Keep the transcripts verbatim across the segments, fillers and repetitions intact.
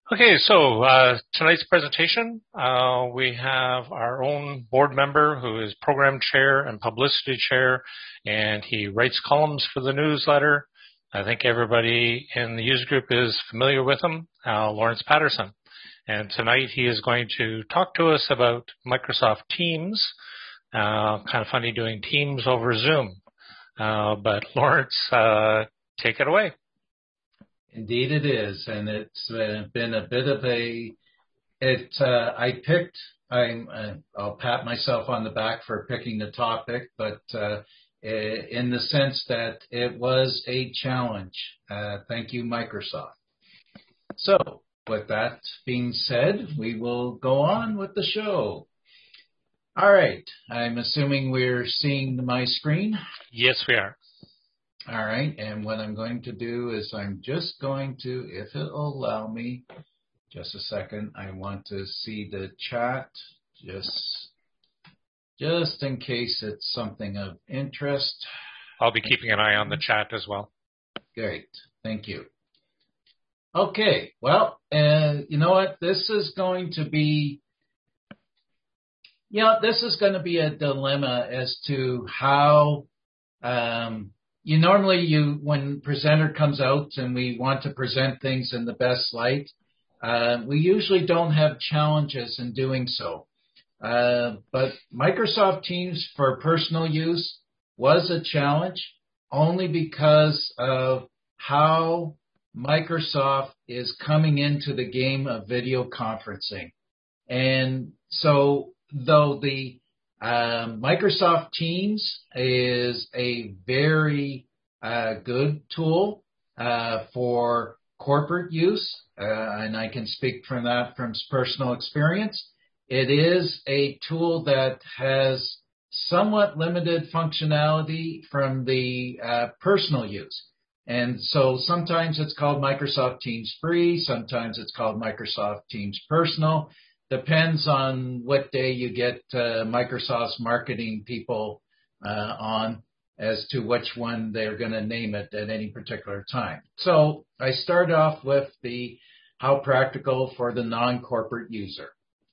Okay, so uh, tonight's presentation, uh, we have our own board member who is program chair and publicity chair, and he writes columns for the newsletter. I think everybody in the user group is familiar with him, uh, Lawrence Patterson. And tonight he is going to talk to us about Microsoft Teams. Uh, kind of funny doing Teams over Zoom. Uh, but Lawrence, uh, take it away. Indeed it is, and it's uh, been a bit of a, it, uh, I picked, I'm, uh, I'll pat myself on the back for picking the topic, but uh, in the sense that it was a challenge. Uh, thank you, Microsoft. So, with that being said, we will go on with the show. All right, I'm assuming we're seeing my screen? Yes, we are. All right, and what I'm going to do is I'm just going to, if it'll allow me, just a second, I want to see the chat, just, just in case it's something of interest. I'll be keeping an eye on the chat as well. Great, thank you. Okay, well, uh, you know what, this is going to be, you know, this is going to be a dilemma as to how, um, You normally, you when presenter comes out and we want to present things in the best light, uh, we usually don't have challenges in doing so. Uh, but Microsoft Teams for personal use was a challenge only because of how Microsoft is coming into the game of video conferencing. And so though the Um, Microsoft Teams is a very uh, good tool uh, for corporate use, uh, and I can speak from that from personal experience. It is a tool that has somewhat limited functionality from the uh, personal use. And so sometimes it's called Microsoft Teams Free, sometimes it's called Microsoft Teams Personal. Depends on what day you get uh, Microsoft's marketing people uh, on as to which one they're going to name it at any particular time. So I start off with the how practical for the non-corporate user.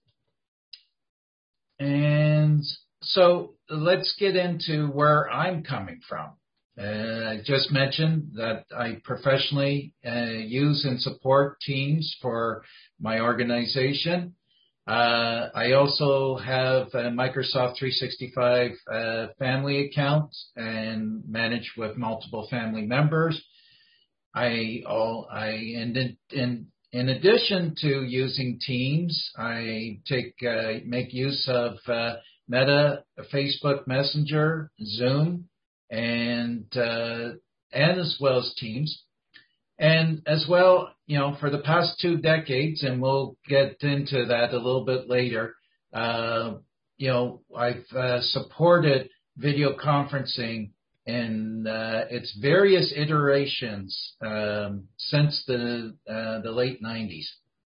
And so let's get into where I'm coming from. Uh, I just mentioned that I professionally uh, use and support Teams for my organization. Uh, I also have a Microsoft three sixty-five uh, family account and manage with multiple family members. I all I and in, in in addition to using Teams, I take uh, make use of uh, Meta, Facebook Messenger, Zoom, and uh, and as well as Teams. And as well, you know, for the past two decades, and we'll get into that a little bit later, uh, you know, I've uh, supported video conferencing in uh, its various iterations um, since the uh, the late nineties.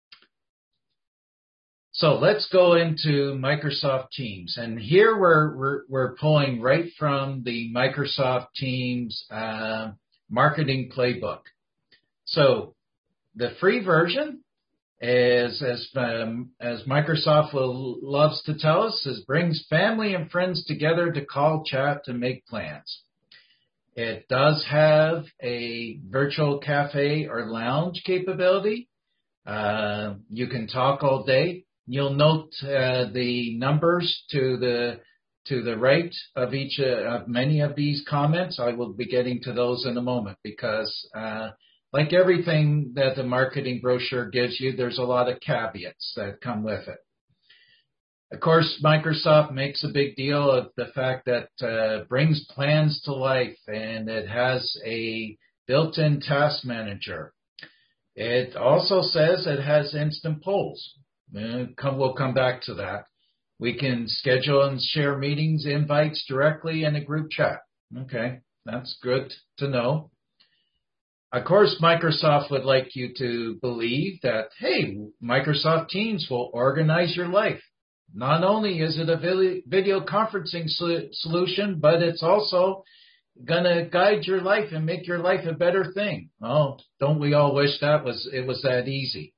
So let's go into Microsoft Teams. And here we're, we're, we're pulling right from the Microsoft Teams uh, marketing playbook. So the free version is, as um, as Microsoft will, loves to tell us, is brings family and friends together to call, chat, and make plans. It does have a virtual cafe or lounge capability. Uh, you can talk all day. You'll note uh, the numbers to the to the right of each uh, of many of these comments. I will be getting to those in a moment because. Uh, Like everything that the marketing brochure gives you, there's a lot of caveats that come with it. Of course, Microsoft makes a big deal of the fact that uh, brings plans to life, and it has a built-in task manager. It also says it has instant polls. We'll come back to that. We can schedule and share meetings, invites directly in a group chat. Okay, that's good to know. Of course, Microsoft would like you to believe that, hey, Microsoft Teams will organize your life. Not only is it a video conferencing solution, but it's also going to guide your life and make your life a better thing. Oh, don't we all wish that was it was that easy?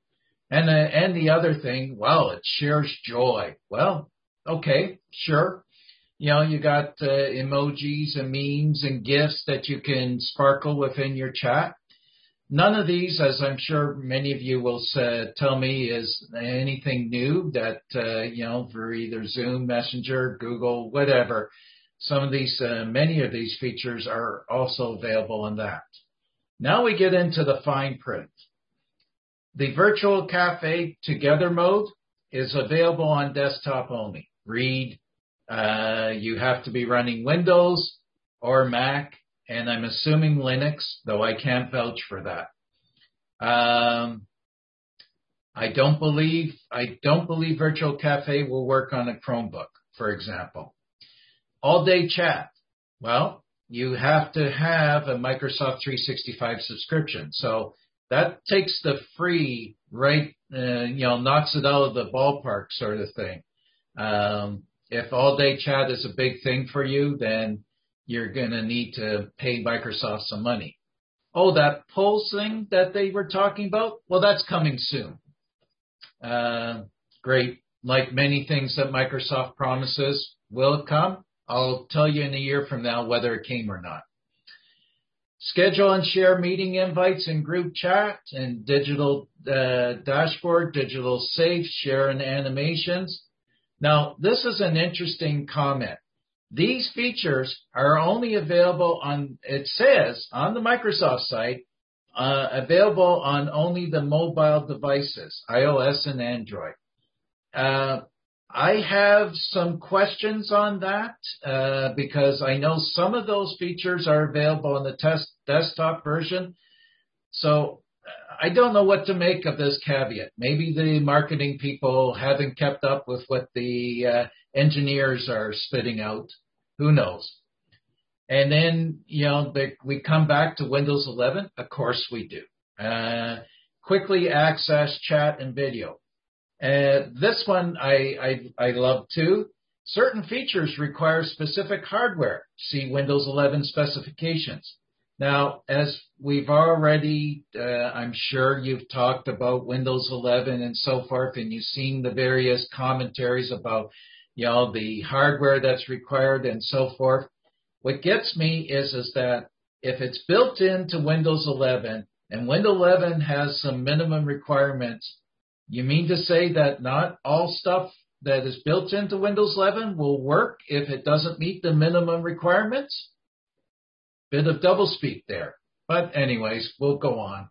And, uh, and the other thing, well, it shares joy. Well, okay, sure. You know, you got uh, emojis and memes and GIFs that you can sparkle within your chat. None of these, as I'm sure many of you will uh, tell me, is anything new that, uh, you know, for either Zoom, Messenger, Google, whatever. Some of these, uh, many of these features are also available in that. Now we get into the fine print. The Virtual Cafe Together mode is available on desktop only. Read, uh, you have to be running Windows or Mac, and I'm assuming Linux, though I can't vouch for that. Um, I don't believe I don't believe Virtual Cafe will work on a Chromebook, for example. All-day chat. Well, you have to have a Microsoft three sixty-five subscription, so that takes the free right, uh, you know, knocks it out of the ballpark sort of thing. Um, if all-day chat is a big thing for you, then you're going to need to pay Microsoft some money. Oh, that Pulse thing that they were talking about? Well, that's coming soon. Uh, great. Like many things that Microsoft promises, will it come? I'll tell you in a year from now whether it came or not. Schedule and share meeting invites in group chat and digital uh, dashboard, digital safe, share and animations. Now, this is an interesting comment. These features are only available on, it says, on the Microsoft site, uh, available on only the mobile devices, iOS and Android. Uh, I have some questions on that uh, because I know some of those features are available in the test desktop version. So I don't know what to make of this caveat. Maybe the marketing people haven't kept up with what the uh, engineers are spitting out. Who knows? And then, you know, the, we come back to Windows eleven. Of course we do. Uh, quickly access chat and video. Uh, this one I, I, I love too. Certain features require specific hardware. See Windows eleven specifications. Now, as we've already, uh, I'm sure you've talked about Windows eleven and so forth, and you've seen the various commentaries about, you know, the hardware that's required and so forth. What gets me is, is that if it's built into Windows eleven and Windows eleven has some minimum requirements, you mean to say that not all stuff that is built into Windows eleven will work if it doesn't meet the minimum requirements? Bit of doublespeak there. But anyways, we'll go on.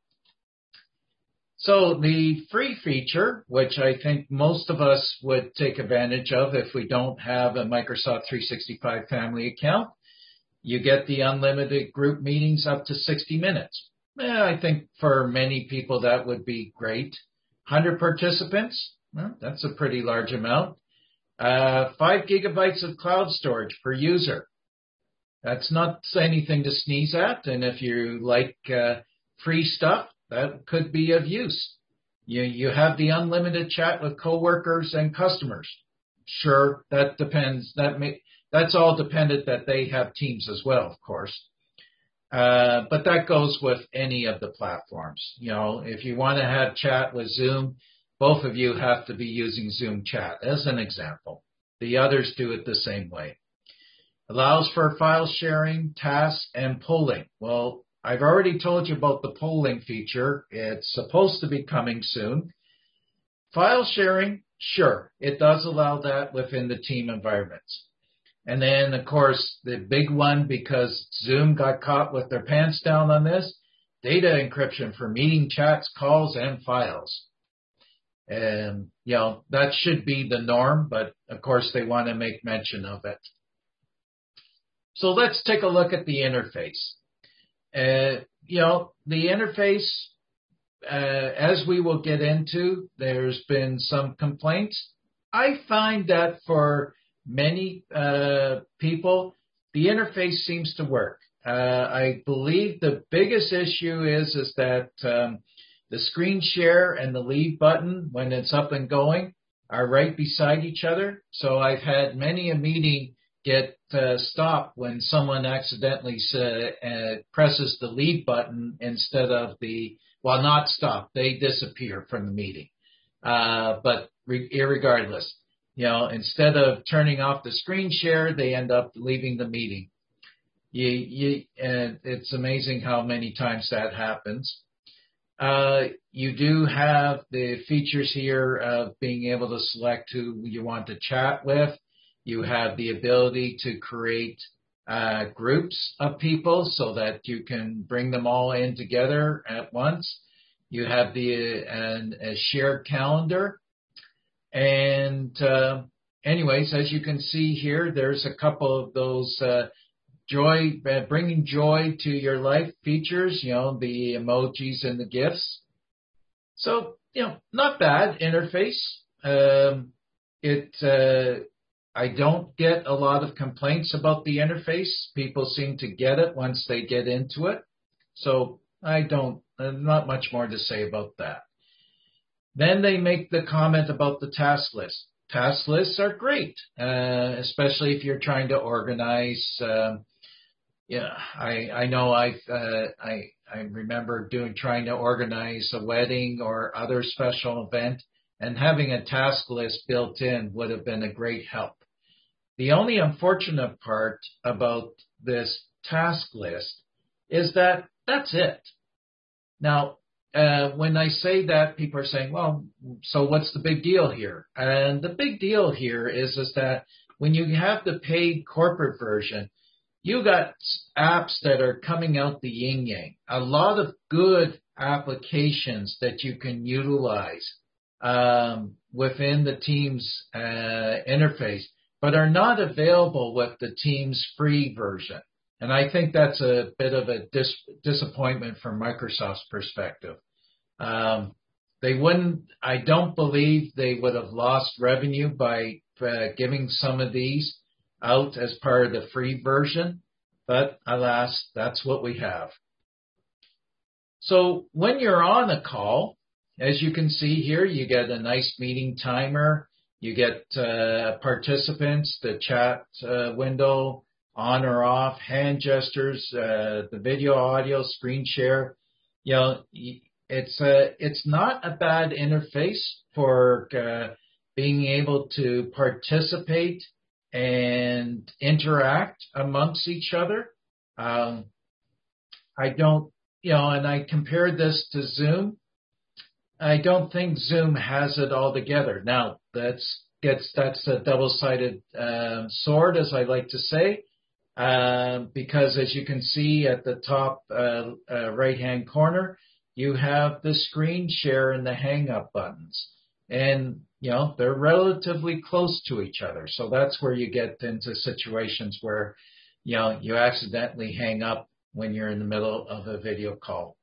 So the free feature, which I think most of us would take advantage of if we don't have a Microsoft three sixty-five family account, you get the unlimited group meetings up to sixty minutes. Eh, I think for many people that would be great. one hundred participants, well, that's a pretty large amount. Uh, five gigabytes of cloud storage per user. That's not anything to sneeze at, and if you like uh, free stuff, that could be of use. You you have the unlimited chat with coworkers and customers. Sure, that depends. That may, that's all dependent that they have Teams as well, of course. Uh, but that goes with any of the platforms. You know, if you want to have chat with Zoom, both of you have to be using Zoom chat as an example. The others do it the same way. Allows for file sharing, tasks, and polling. Well, I've already told you about the polling feature. It's supposed to be coming soon. File sharing, sure, it does allow that within the team environments. And then, of course, the big one, because Zoom got caught with their pants down on this, data encryption for meeting chats, calls, and files. And, you know, that should be the norm, but, of course, they want to make mention of it. So let's take a look at the interface. Uh, you know, the interface, uh, as we will get into, there's been some complaints. I find that for many uh, people, the interface seems to work. Uh, I believe the biggest issue is, is that um, the screen share and the leave button, when it's up and going, are right beside each other. So I've had many a meeting get uh, stopped when someone accidentally uh, uh, presses the leave button instead of the, well, not stop, they disappear from the meeting. Uh, but re- irregardless, you know, instead of turning off the screen share, they end up leaving the meeting. You, you, and it's amazing how many times that happens. Uh, you do have the features here of being able to select who you want to chat with. You have the ability to create uh, groups of people so that you can bring them all in together at once. You have the uh, a shared calendar. And uh, anyways, as you can see here, there's a couple of those uh, joy, uh, bringing joy to your life features, you know, the emojis and the GIFs. So, you know, not bad interface. Um, it, uh, I don't get a lot of complaints about the interface. People seem to get it once they get into it. So I don't, uh, not much more to say about that. Then they make the comment about the task list. Task lists are great, uh, especially if you're trying to organize. Um, yeah, I I know I uh, I I remember doing trying to organize a wedding or other special event, and having a task list built in would have been a great help. The only unfortunate part about this task list is that that's it. Now, uh, when I say that, people are saying, well, so what's the big deal here? And the big deal here is, is that when you have the paid corporate version, you got apps that are coming out the yin-yang, a lot of good applications that you can utilize um, within the Teams uh, interface, but are not available with the Teams free version. And I think that's a bit of a dis- disappointment from Microsoft's perspective. Um, they wouldn't, I don't believe they would have lost revenue by uh, giving some of these out as part of the free version, but alas, that's what we have. So when you're on a call, as you can see here, you get a nice meeting timer, you get uh, participants, the chat uh, window, on or off, hand gestures, uh, the video, audio, screen share. You know, it's a, it's not a bad interface for uh, being able to participate and interact amongst each other. Um, I don't, you know, and I compared this to Zoom. I don't think Zoom has it all together. Now, that's gets that's a double-sided um, sword, as I like to say. Uh, because as you can see at the top uh, uh, right-hand corner, you have the screen share and the hang-up buttons. And, you know, they're relatively close to each other. So that's where you get into situations where, you know, you accidentally hang up when you're in the middle of a video call.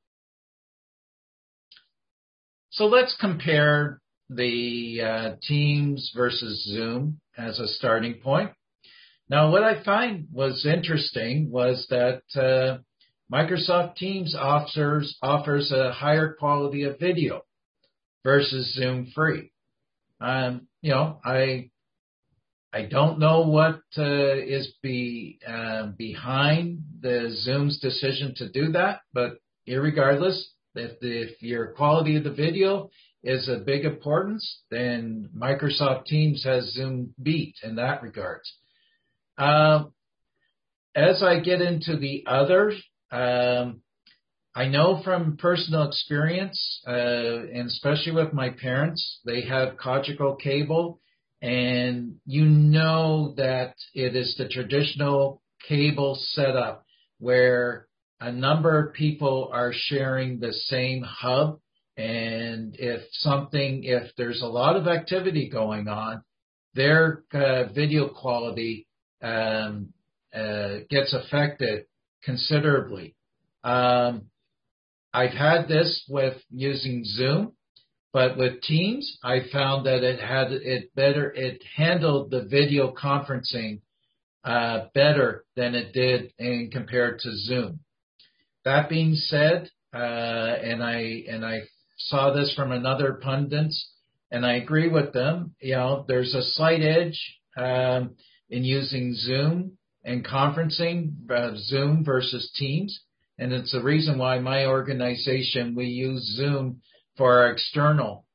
So let's compare the uh, Teams versus Zoom as a starting point. Now, what I find was interesting was that uh, Microsoft Teams offers offers a higher quality of video versus Zoom free. Um, you know, I I don't know what uh, is be uh, behind the Zoom's decision to do that, but irregardless, if the, if your quality of the video is a big importance, then Microsoft Teams has Zoom beat in that regards. Uh, as I get into the others, um, I know from personal experience, uh, and especially with my parents, they have Cogeco cable, and you know that it is the traditional cable setup where a number of people are sharing the same hub, and if something, if there's a lot of activity going on, their uh, video quality Um, uh, gets affected considerably. Um, I've had this with using Zoom, but with Teams, I found that it had it better. It handled the video conferencing uh, better than it did in compared to Zoom. That being said, uh, and I and I saw this from another pundits, and I agree with them. You know, there's a slight edge Um, in using Zoom and conferencing, uh, Zoom versus Teams. And it's the reason why my organization, we use Zoom for our external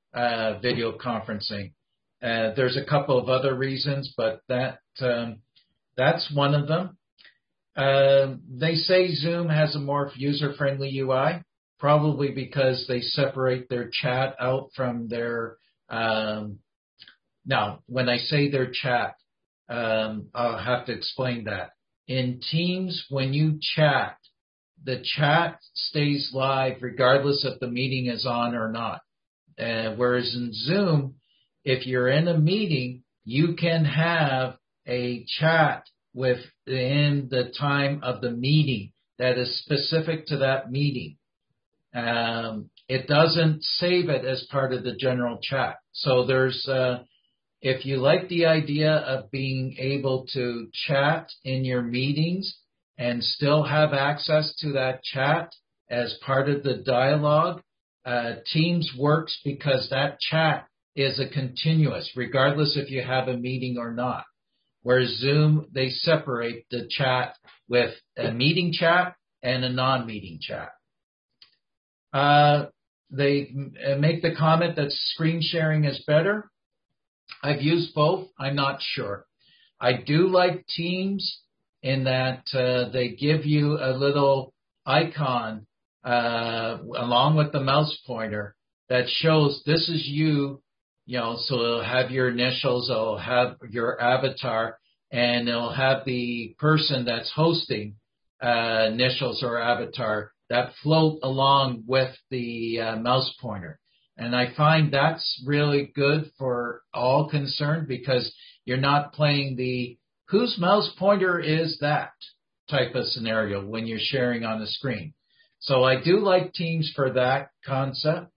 uh, video conferencing. Uh, there's a couple of other reasons, but that um, that's one of them. Uh, they say Zoom has a more user-friendly U I, probably because they separate their chat out from their. Um, now, when I say their chat, um, I'll have to explain that. In Teams, when you chat, the chat stays live regardless if the meeting is on or not. Uh, whereas in Zoom, if you're in a meeting, you can have a chat within the time of the meeting that is specific to that meeting. Um, it doesn't save it as part of the general chat. So there's, uh, if you like the idea of being able to chat in your meetings and still have access to that chat as part of the dialogue, uh, Teams works because that chat is a continuous, regardless if you have a meeting or not. Whereas Zoom, they separate the chat with a meeting chat and a non-meeting chat. Uh, they make the comment that screen sharing is better. I've used both. I'm not sure. I do like Teams in that uh, they give you a little icon uh, along with the mouse pointer that shows this is you, you know, so it'll have your initials, it'll have your avatar, and it'll have the person that's hosting uh, initials or avatar that float along with the uh, mouse pointer. And I find that's really good for all concerned because you're not playing the whose mouse pointer is that type of scenario when you're sharing on the screen. So I do like Teams for that concept.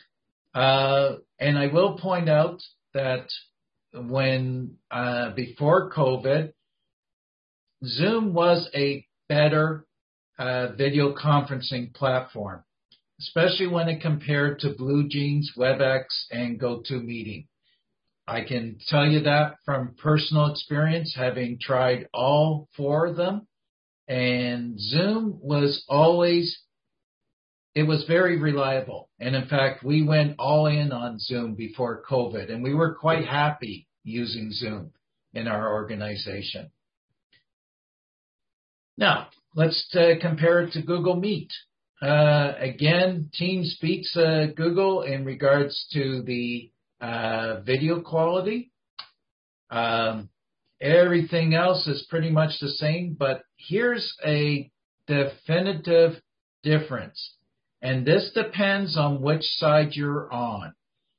Uh, and I will point out that when uh, before COVID, Zoom was a better uh, video conferencing platform, especially when it compared to BlueJeans, WebEx, and GoToMeeting. I can tell you that from personal experience, having tried all four of them. And Zoom was always, it was very reliable. And in fact, we went all in on Zoom before COVID, and we were quite happy using Zoom in our organization. Now, let's uh, compare it to Google Meet. Uh, again, Teams beats uh, Google in regards to the uh, video quality. Um, everything else is pretty much the same, but here's a definitive difference. And this depends on which side you're on.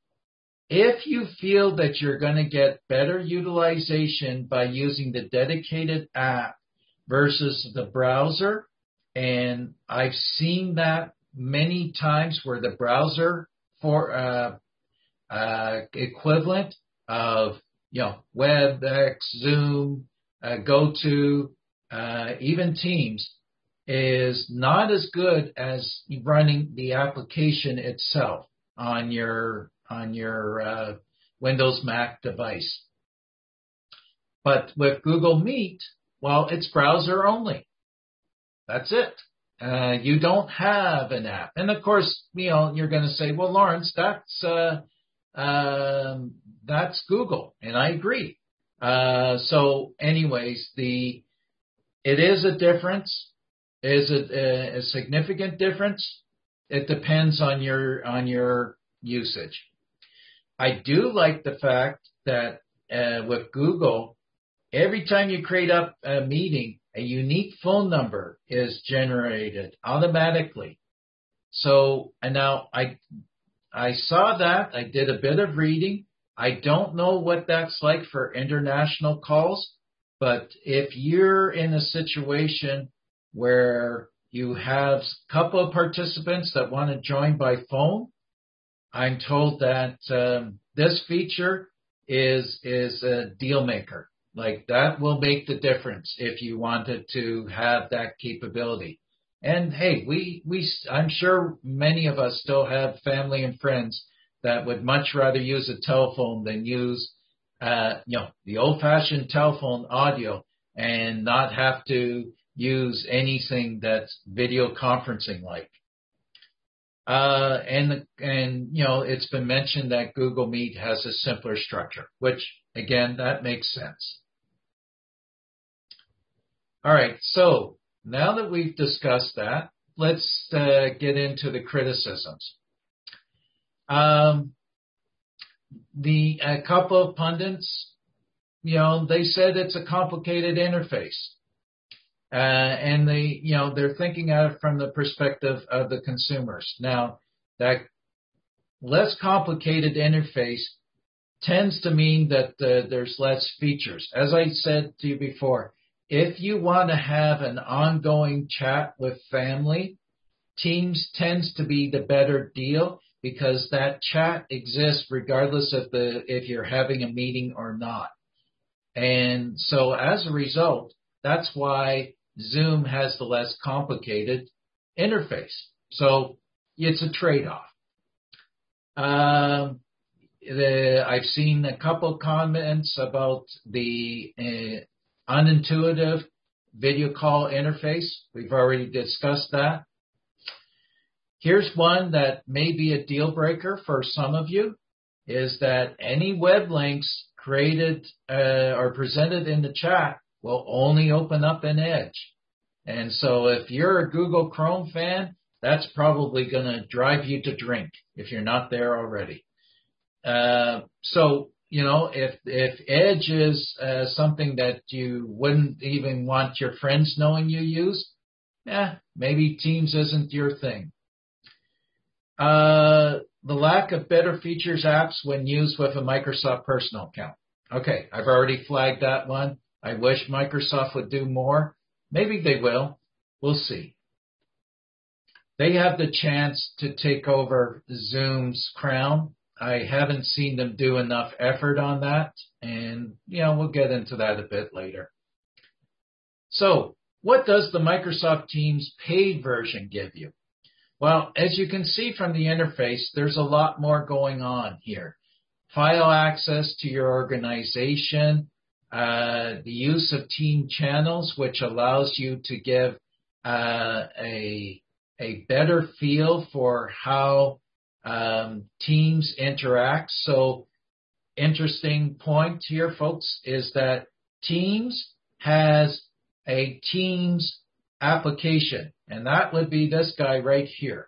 If you feel that you're going to get better utilization by using the dedicated app versus the browser, and I've seen that many times where the browser for uh, uh, equivalent of, you know, WebEx, Zoom, uh, GoTo, uh, even Teams is not as good as running the application itself on your on your uh, Windows Mac device. But with Google Meet, well, it's browser only. That's it. Uh, you don't have an app. And of course, you know, you're going to say, well, Lawrence, that's, uh, um, that's Google. And I agree. Uh, so anyways, the, it is a difference. Is it a, a significant difference? It depends on your, on your usage. I do like the fact that, uh, with Google, every time you create up a meeting, a unique phone number is generated automatically. So, and now I, I saw that. I did a bit of reading. I don't know what that's like for international calls, but if you're in a situation where you have a couple of participants that want to join by phone, I'm told that um, this feature is is a deal maker. Like that will make the difference if you wanted to have that capability. And hey, we, we, I'm sure many of us still have family and friends that would much rather use a telephone than use, uh, you know, the old fashioned telephone audio and not have to use anything that's video conferencing like. Uh, and, and, you know, it's been mentioned that Google Meet has a simpler structure, which, again, that makes sense. All right, so now that we've discussed that, let's uh, get into the criticisms. Um, the a couple of pundits, you know, they said it's a complicated interface. Uh, and they, you know, they're thinking at it from the perspective of the consumers. Now, that less complicated interface tends to mean that uh, there's less features. As I said to you before, if you want to have an ongoing chat with family, Teams tends to be the better deal because that chat exists regardless of the if you're having a meeting or not. And so as a result, that's why Zoom has the less complicated interface. So it's a trade-off. Um, the, I've seen a couple comments about the uh, unintuitive video call interface. We've already discussed that. Here's one that may be a deal breaker for some of you, is that any web links created uh, or presented in the chat will only open up in Edge. And so if you're a Google Chrome fan, that's probably going to drive you to drink if you're not there already. Uh, so, you know, if, if Edge is uh, something that you wouldn't even want your friends knowing you use, eh, maybe Teams isn't your thing. Uh, the lack of better features apps when used with a Microsoft personal account. Okay, I've already flagged that one. I wish Microsoft would do more. Maybe they will. We'll see. They have the chance to take over Zoom's crown. I haven't seen them do enough effort on that, and, you know, we'll get into that a bit later. So, what does the Microsoft Teams paid version give you? Well, as you can see from the interface, there's a lot more going on here. File access to your organization, uh, the use of team channels, which allows you to give uh, a, a better feel for how um, teams interact. So, interesting point here, folks, is that Teams has a Teams application, and that would be this guy right here.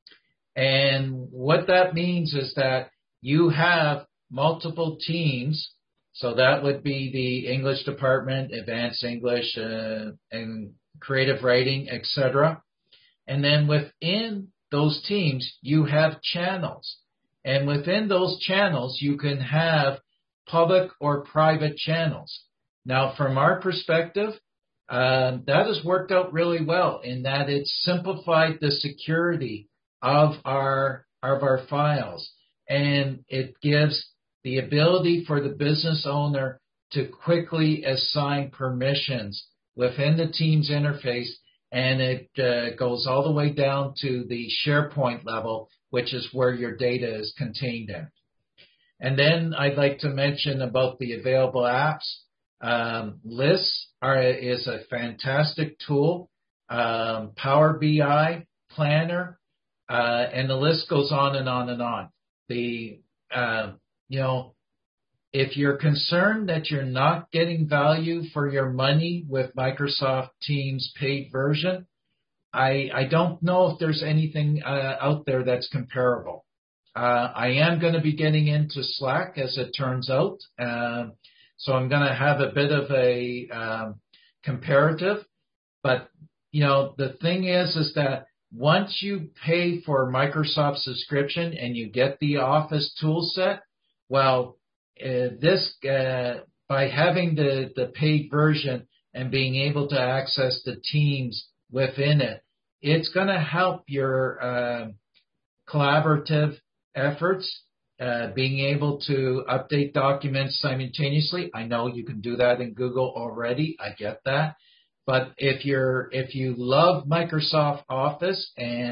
And what that means is that you have multiple teams, so that would be the English department, advanced English, uh, and creative writing, et cetera. And then within those teams, you have channels. And within those channels, you can have public or private channels. Now, from our perspective, Uh, that has worked out really well in that it's simplified the security of our of our files, and it gives the ability for the business owner to quickly assign permissions within the Teams interface, and it uh, goes all the way down to the SharePoint level, which is where your data is contained in. And then I'd like to mention about the available apps. Um, lists are, is a fantastic tool. Um, Power B I, Planner, uh, and the list goes on and on and on. The, uh, you know, if you're concerned that you're not getting value for your money with Microsoft Teams paid version, I, I don't know if there's anything uh, out there that's comparable. Uh, I am going to be getting into Slack, as it turns out. Um, So I'm going to have a bit of a um, comparative, but you know the thing is, is that once you pay for Microsoft subscription and you get the Office tool set, well, uh, this uh, by having the the paid version and being able to access the Teams within it, it's going to help your uh, collaborative efforts. Uh, being able to update documents simultaneously. I know you can do that in Google already. I get that. But if you're, if you love Microsoft Office, and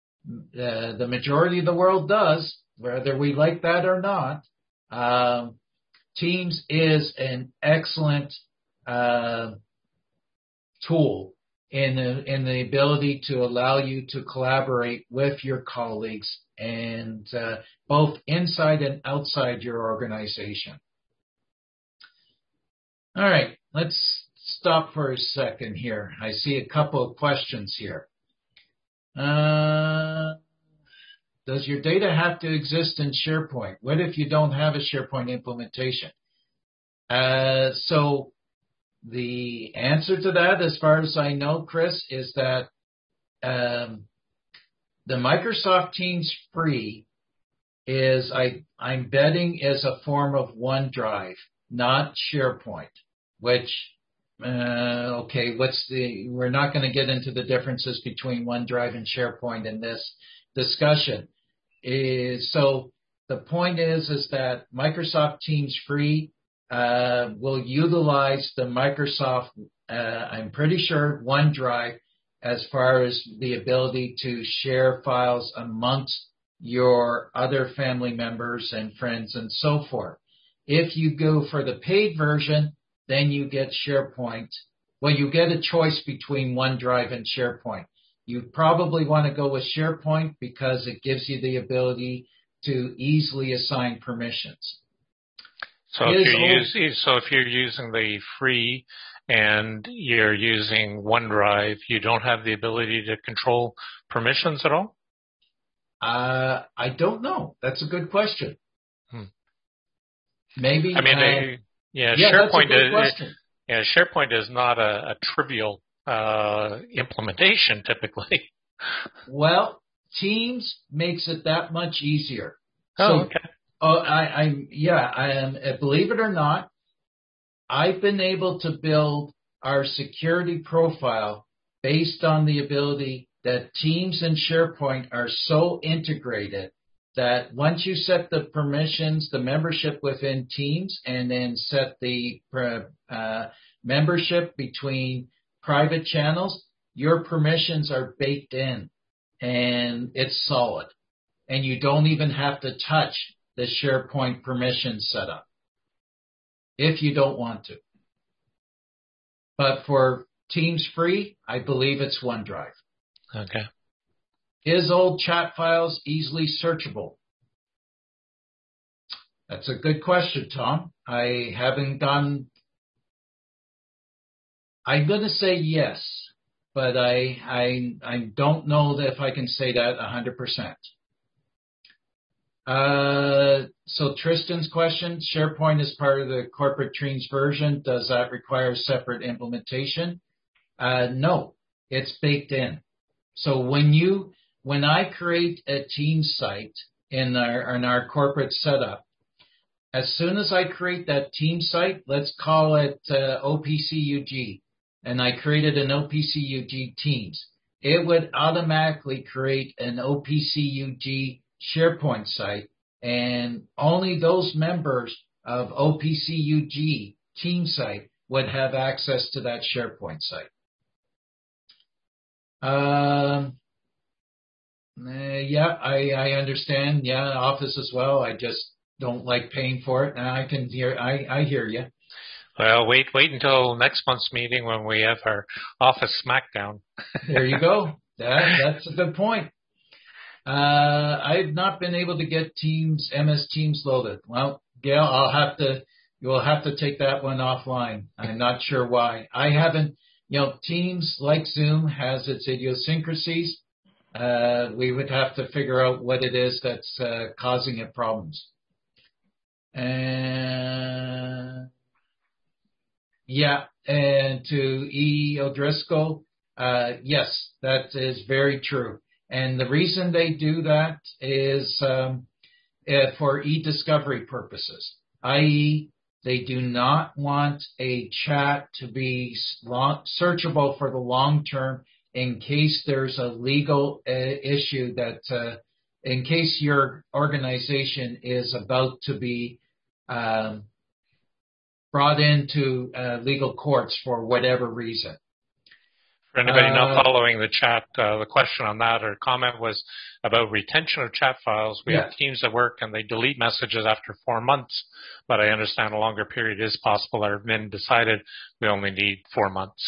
uh, the majority of the world does, whether we like that or not, um, Teams is an excellent uh, tool in the, in the ability to allow you to collaborate with your colleagues and uh, both inside and outside your organization. All right, let's stop for a second here. I see a couple of questions here. Uh, does your data have to exist in SharePoint? What if you don't have a SharePoint implementation? Uh, so the answer to that, as far as I know, Chris, is that um, the Microsoft Teams Free is, I, I'm betting, is a form of OneDrive, not SharePoint, which, uh, okay, what's the, we're not going to get into the differences between OneDrive and SharePoint in this discussion. Is, so the point is, is that Microsoft Teams Free Uh, will utilize the Microsoft, uh, I'm pretty sure, OneDrive as far as the ability to share files amongst your other family members and friends and so forth. If you go for the paid version, then you get SharePoint. Well, you get a choice between OneDrive and SharePoint. You probably want to go with SharePoint because it gives you the ability to easily assign permissions. So if you're using, so if you're using the free and you're using OneDrive, you don't have the ability to control permissions at all? Uh, I don't know. That's a good question. Hmm. Maybe. I mean, uh, they, yeah, yeah, SharePoint that's a good is question. yeah, SharePoint is not a, a trivial uh, implementation typically. Well, Teams makes it that much easier. Oh, so, okay. Oh, I, I, yeah, I am. Believe it or not, I've been able to build our security profile based on the ability that Teams and SharePoint are so integrated that once you set the permissions, the membership within Teams, and then set the uh, membership between private channels, your permissions are baked in, and it's solid, and you don't even have to touch the SharePoint permission setup if you don't want to. But for Teams Free, I believe it's OneDrive. Okay. Is old chat files easily searchable? That's a good question, Tom. I haven't gone. I'm going to say yes, but I, I, I don't know that if I can say that one hundred percent. Uh, so Tristan's question, SharePoint is part of the corporate Teams version. Does that require separate implementation? Uh, no, it's baked in. So when you, when I create a Teams site in our, in our corporate setup, as soon as I create that Teams site, let's call it uh, O P C U G, and I created an O P C U G Teams, it would automatically create an O P C U G SharePoint site, and only those members of O P C U G team site would have access to that SharePoint site. Um, uh, yeah, I, I understand. Yeah, Office as well. I just don't like paying for it. And I can hear, I, I hear you. Well, wait, wait until next month's meeting when we have our Office Smackdown. There you go. That, that's a good point. Uh, I've not been able to get Teams, M S Teams loaded. Well, Gail, I'll have to, you'll have to take that one offline. I'm not sure why. I haven't, you know, Teams, like Zoom, has its idiosyncrasies. Uh, we would have to figure out what it is that's uh, causing it problems. And yeah, and to E. O'Driscoll, uh, yes, that is very true. And the reason they do that is um, uh, for e-discovery purposes, that is they do not want a chat to be long, searchable for the long term in case there's a legal uh, issue that, uh, in case your organization is about to be um, brought into uh, legal courts for whatever reason. For anybody not Uh, following the chat, uh, the question on that or comment was about retention of chat files. We Yeah. have teams that work and they delete messages after four months, but I understand a longer period is possible. Our admin decided we only need four months. So.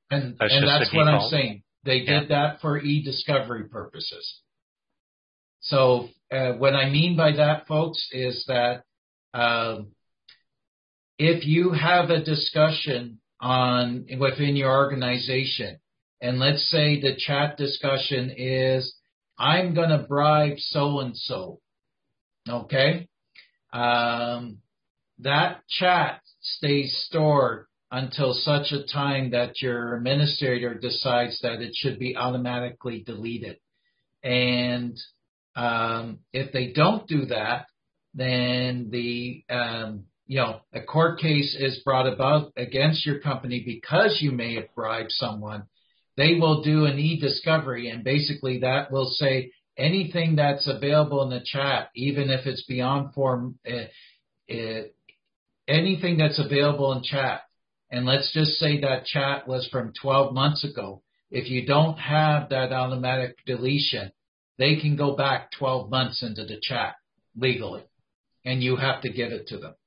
And, That's and just that's the what I'm default. saying. They Yeah. did that for e-discovery purposes. So uh, what I mean by that, folks, is that um, if you have a discussion on within your organization, and let's say the chat discussion is, I'm going to bribe so-and-so, okay? Um, that chat stays stored until such a time that your administrator decides that it should be automatically deleted. And um, if they don't do that, then the um, you know a court case is brought about against your company because you may have bribed someone. They will do an e-discovery, and basically that will say anything that's available in the chat, even if it's beyond form, uh, uh, anything that's available in chat. And let's just say that chat was from twelve months ago. If you don't have that automatic deletion, they can go back twelve months into the chat legally, and you have to give it to them.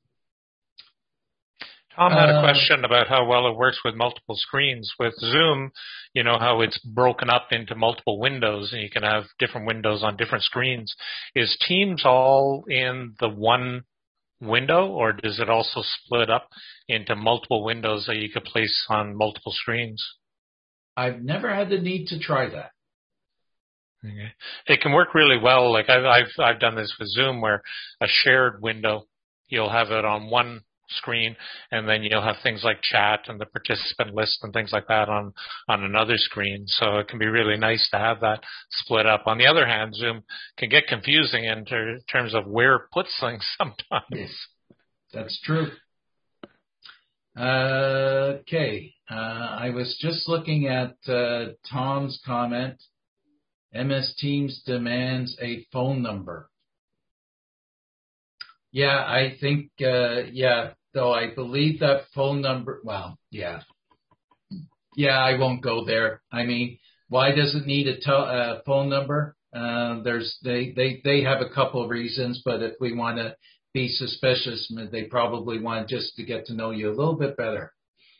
Tom had a Uh, question about how well it works with multiple screens. With Zoom, you know how it's broken up into multiple windows and you can have different windows on different screens. Is Teams all in the one window, or does it also split up into multiple windows that you could place on multiple screens? I've never had the need to try that. Okay. It can work really well. Like I've, I've I've done this with Zoom, where a shared window, you'll have it on one screen, and then you'll have things like chat and the participant list and things like that on on another screen. So it can be really nice to have that split up. On the other hand, Zoom can get confusing in ter- terms of where it puts things sometimes. Yes, that's true. Uh, okay, uh, I was just looking at uh, Tom's comment. M S Teams demands a phone number. Yeah, I think, uh, yeah, though I believe that phone number, well, yeah. Yeah, I won't go there. I mean, why does it need a tel- uh, phone number? Uh, there's, they, they, they have a couple of reasons, but if we want to be suspicious, they probably want just to get to know you a little bit better.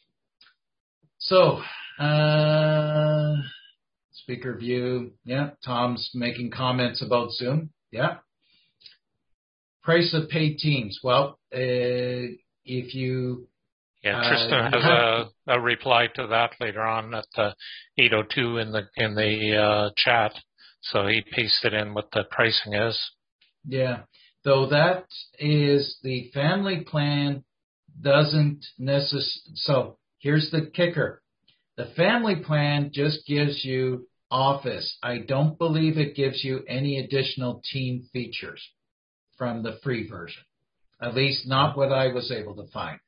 So, uh, speaker view, yeah, Tom's making comments about Zoom, yeah. Price of paid Teams. Well, uh, if you Yeah, uh, Tristan you has have, a, a reply to that later on at the eight oh two in the in the uh, chat. So he pasted in what the pricing is. yeah, though that is the family plan doesn't necessarily. So here's the kicker: the family plan just gives you Office. I don't believe it gives you any additional team features from the free version. At least not what I was able to find.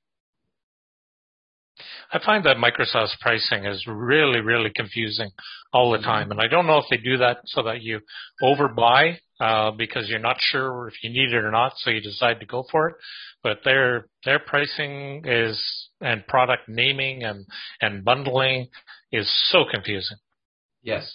I find that Microsoft's pricing is really, really confusing all the time. And I don't know if they do that so that you overbuy uh, because you're not sure if you need it or not, so you decide to go for it. But their their pricing is and product naming and, and bundling is so confusing. Yes.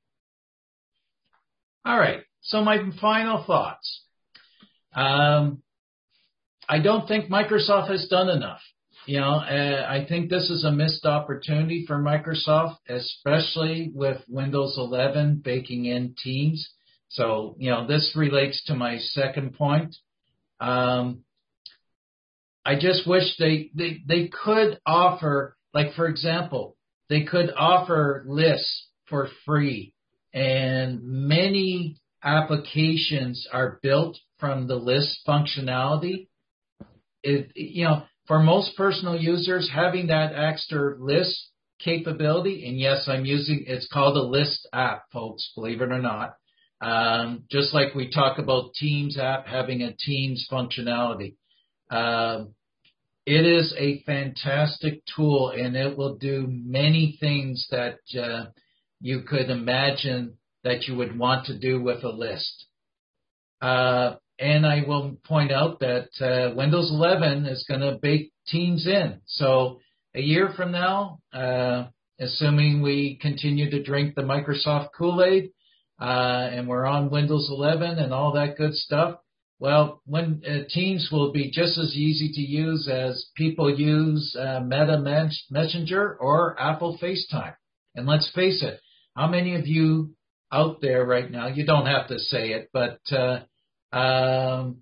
All right. So my final thoughts. Um, I don't think Microsoft has done enough. You know, uh, I think this is a missed opportunity for Microsoft, especially with Windows eleven baking in Teams. So, you know, this relates to my second point. Um, I just wish they, they, they could offer, like, for example, they could offer lists for free, and many applications are built from the list functionality. It, you know, for most personal users, having that extra list capability, and yes, I'm using, it's called a list app, folks, believe it or not. Um, just like we talk about Teams app having a Teams functionality. Um, it is a fantastic tool, and it will do many things that uh, you could imagine that you would want to do with a list. Uh, and I will point out that uh, Windows eleven is going to bake Teams in. So a year from now, uh, assuming we continue to drink the Microsoft Kool-Aid uh, and we're on Windows eleven and all that good stuff, Well, when uh, Teams will be just as easy to use as people use uh, Meta Messenger or Apple FaceTime. And let's face it, how many of you out there right now, you don't have to say it, but uh, um,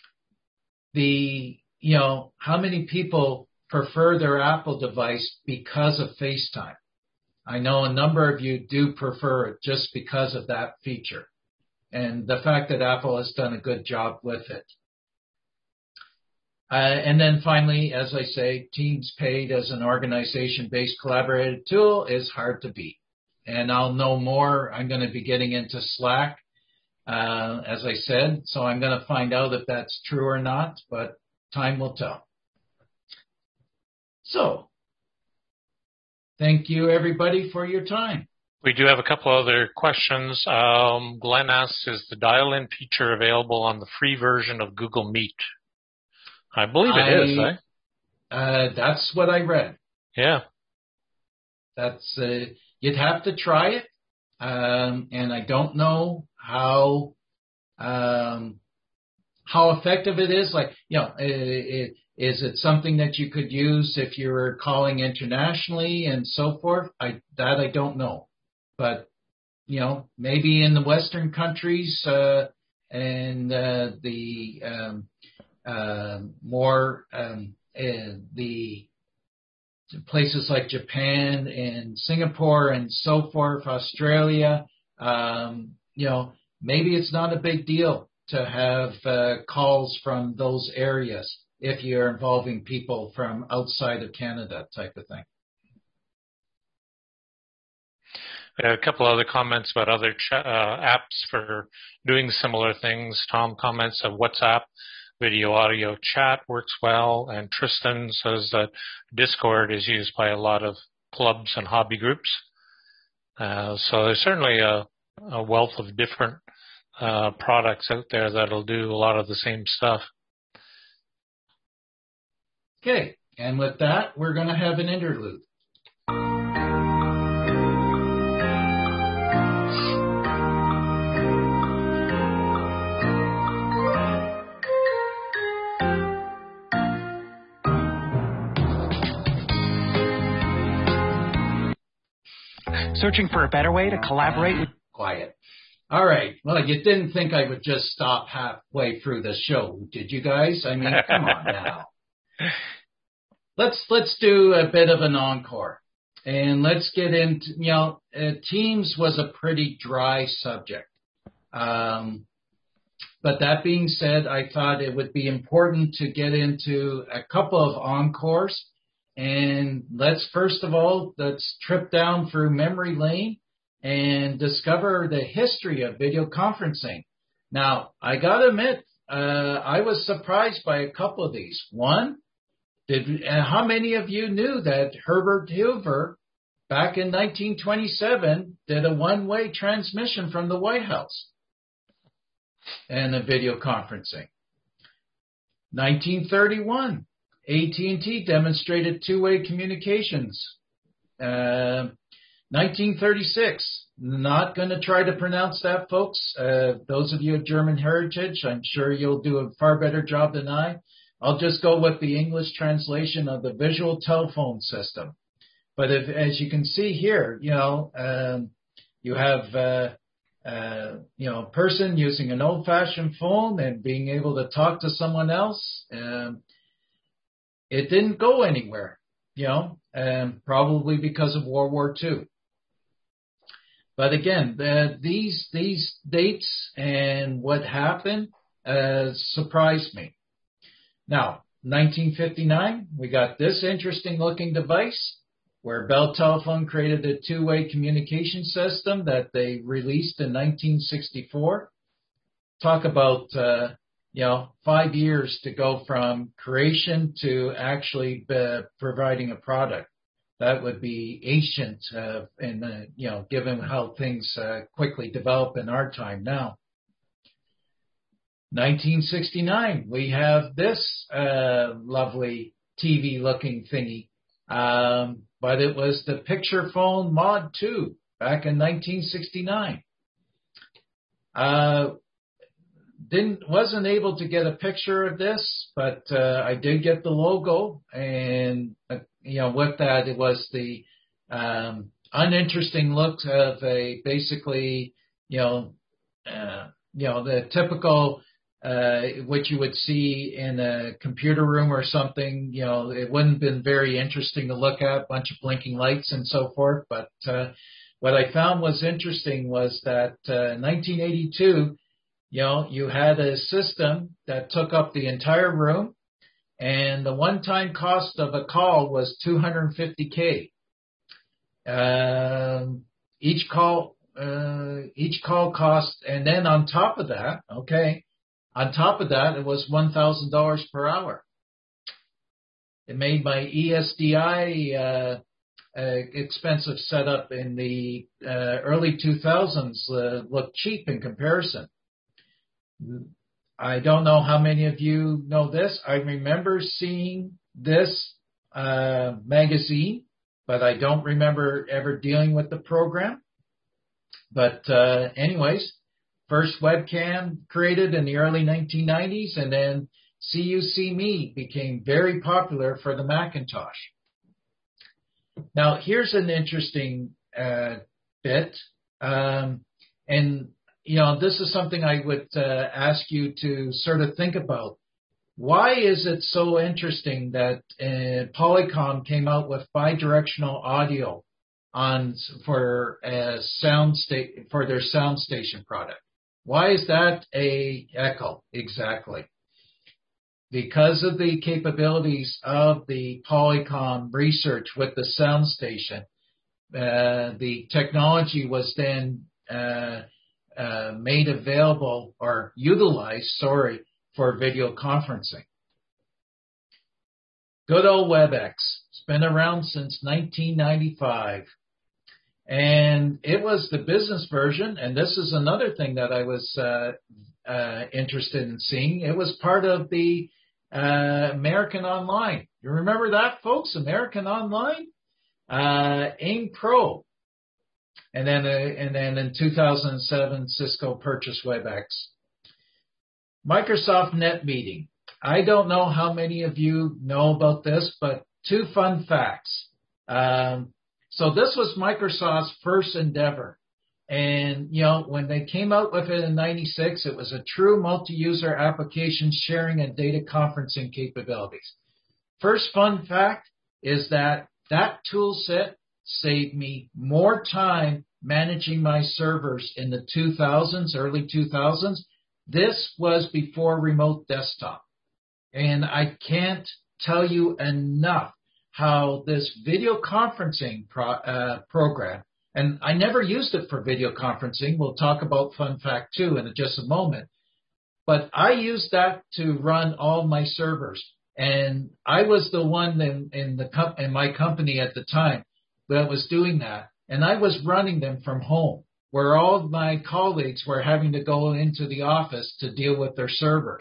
the, you know, how many people prefer their Apple device because of FaceTime? I know a number of you do prefer it just because of that feature and the fact that Apple has done a good job with it. Uh, and then finally, as I say, Teams paid as an organization-based collaborative tool is hard to beat. And I'll know more. I'm going to be getting into Slack, uh, as I said, so I'm going to find out if that's true or not, but time will tell. So, thank you, everybody, for your time. We do have a couple other questions. Um, Glenn asks, is the dial-in feature available on the free version of Google Meet? I believe it I, is, eh? Uh, that's what I read. Yeah. That's uh, you'd have to try it, um, and I don't know how um, how effective it is. Like, you know, it, it, is it something that you could use if you were calling internationally and so forth? I that I don't know. But, you know, maybe in the Western countries uh, and uh, the um, uh, more um, uh, the places like Japan and Singapore and so forth, Australia, um, you know, maybe it's not a big deal to have uh, calls from those areas if you're involving people from outside of Canada type of thing. A couple other comments about other ch- uh, apps for doing similar things. Tom comments of WhatsApp, video, audio, chat works well. And Tristan says that Discord is used by a lot of clubs and hobby groups. Uh, so there's certainly a, a wealth of different uh, products out there that'll do a lot of the same stuff. Okay, and with that, we're going to have an interlude. Searching for a better way to collaborate with... Quiet. All right. Well, you didn't think I would just stop halfway through the show, did you guys? I mean, come on now. Let's let's do a bit of an encore. And let's get into, you know, uh, Teams was a pretty dry subject. Um, but that being said, I thought it would be important to get into a couple of encores. And let's first of all, let's trip down through memory lane and discover the history of video conferencing. Now, I got to admit, uh, I was surprised by a couple of these. One, did uh, how many of you knew that Herbert Hoover, back in nineteen twenty-seven, did a one-way transmission from the White House and the video conferencing? nineteen thirty-one. A T and T demonstrated two-way communications. Uh, nineteen thirty-six, not going to try to pronounce that, folks. Uh, those of you of German heritage, I'm sure you'll do a far better job than I. I'll just go with the English translation of the visual telephone system. But if, as you can see here, you know, um, you have, uh, uh, you know, a person using an old-fashioned phone and being able to talk to someone else. Um, It didn't go anywhere, you know, um, probably because of World War Two. But again, the, these these dates and what happened uh, surprised me. Now, nineteen fifty-nine, we got this interesting-looking device where Bell Telephone created a two-way communication system that they released in nineteen sixty-four. Talk about uh, you know, five years to go from creation to actually uh, providing a product. That would be ancient, uh, and uh, you know, given how things uh, quickly develop in our time now. nineteen sixty-nine, we have this uh, lovely T V-looking thingy, um, but it was the Picture Phone Mod two back in nineteen sixty-nine. Uh, didn't wasn't able to get a picture of this, but uh, I did get the logo, and uh, you know, with that, it was the um, uninteresting look of a basically, you know, uh, you know, the typical uh, what you would see in a computer room or something. You know, it wouldn't have been very interesting to look at, a bunch of blinking lights and so forth. But uh, what I found was interesting was that uh, in nineteen eighty-two, you know, you had a system that took up the entire room, and the one-time cost of a call was two hundred fifty K. Um, each call, uh, each call cost, and then on top of that, okay, on top of that, it was one thousand dollars per hour. It made my E S D I uh, uh, expensive setup in the uh, early two thousands uh, look cheap in comparison. I don't know how many of you know this. I remember seeing this uh, magazine, but I don't remember ever dealing with the program. But uh, anyways, first webcam created in the early nineteen nineties, and then C U C Me became very popular for the Macintosh. Now, here's an interesting uh, bit, um, and you know, this is something I would uh, ask you to sort of think about. Why is it so interesting that uh, Polycom came out with bidirectional audio on for a sound sta- for their sound station product? Why is that a echo? Exactly. Because of the capabilities of the Polycom research with the sound station, uh, the technology was then uh, uh, made available or utilized, sorry, for video conferencing. Good old WebEx. It's been around since nineteen ninety-five. And it was the business version, and this is another thing that I was uh, uh, interested in seeing. It was part of the uh, American Online. You remember that, folks? American Online? Uh, AIM Pro. And then, uh, and then in two thousand seven, Cisco purchased WebEx. Microsoft NetMeeting. I don't know how many of you know about this, but two fun facts. Um, so this was Microsoft's first endeavor. And, you know, when they came out with it in ninety-six, it was a true multi-user application sharing and data conferencing capabilities. First fun fact is that that tool set saved me more time managing my servers in the two thousands, early two thousands. This was before remote desktop. And I can't tell you enough how this video conferencing pro, uh, program, and I never used it for video conferencing. We'll talk about fun fact two in just a moment. But I used that to run all my servers. And I was the one in, in, the com- in my company at the time that was doing that. And I was running them from home, where all of my colleagues were having to go into the office to deal with their servers.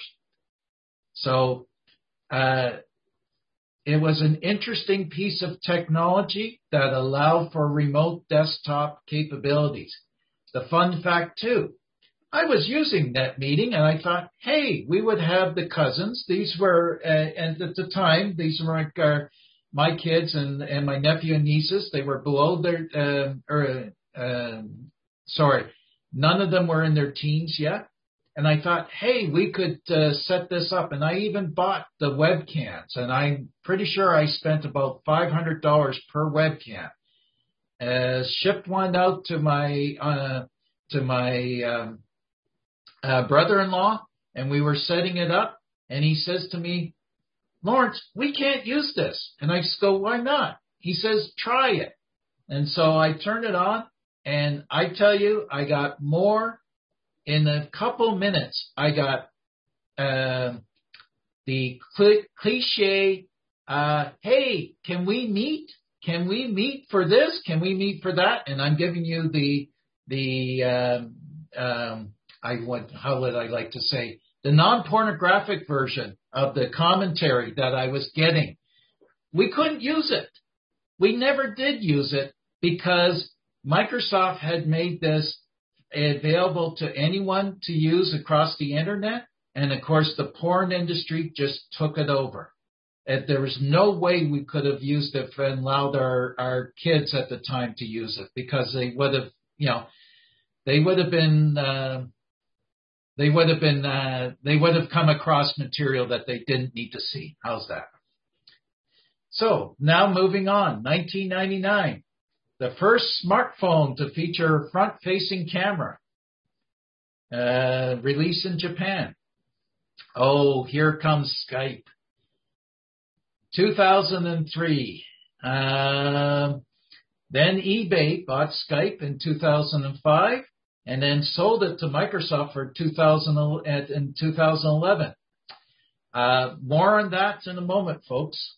So uh, it was an interesting piece of technology that allowed for remote desktop capabilities. The fun fact, too, I was using NetMeeting, and I thought, hey, we would have the cousins. These were, uh, and at the time, these were like our, my kids and, and my nephew and nieces. They were below their, uh, or, uh, sorry, none of them were in their teens yet. And I thought, hey, we could uh, set this up. And I even bought the webcams. And I'm pretty sure I spent about five hundred dollars per webcam. Uh, shipped one out to my uh, to my um, uh, brother-in-law, and we were setting it up. And he says to me, Lawrence, we can't use this. And I just go, why not? He says, try it. And so I turned it on, and I tell you, I got more. In a couple minutes, I got uh, the cl- cliche, uh, hey, can we meet? Can we meet for this? Can we meet for that? And I'm giving you the, the um, um, I would, how would I like to say, the non-pornographic version of the commentary that I was getting. We couldn't use it. We never did use it because Microsoft had made this available to anyone to use across the internet. And of course, the porn industry just took it over. And there was no way we could have used it and allowed our, our kids at the time to use it, because they would have, you know, they would have been, uh, they would have been, uh, they would have come across material that they didn't need to see. How's that? So now moving on, nineteen ninety-nine, the first smartphone to feature a front-facing camera, uh, released in Japan. Oh, here comes Skype. two thousand three. Uh, then eBay bought Skype in two thousand five and then sold it to Microsoft for two thousand in two thousand eleven. Uh, more on that in a moment, folks.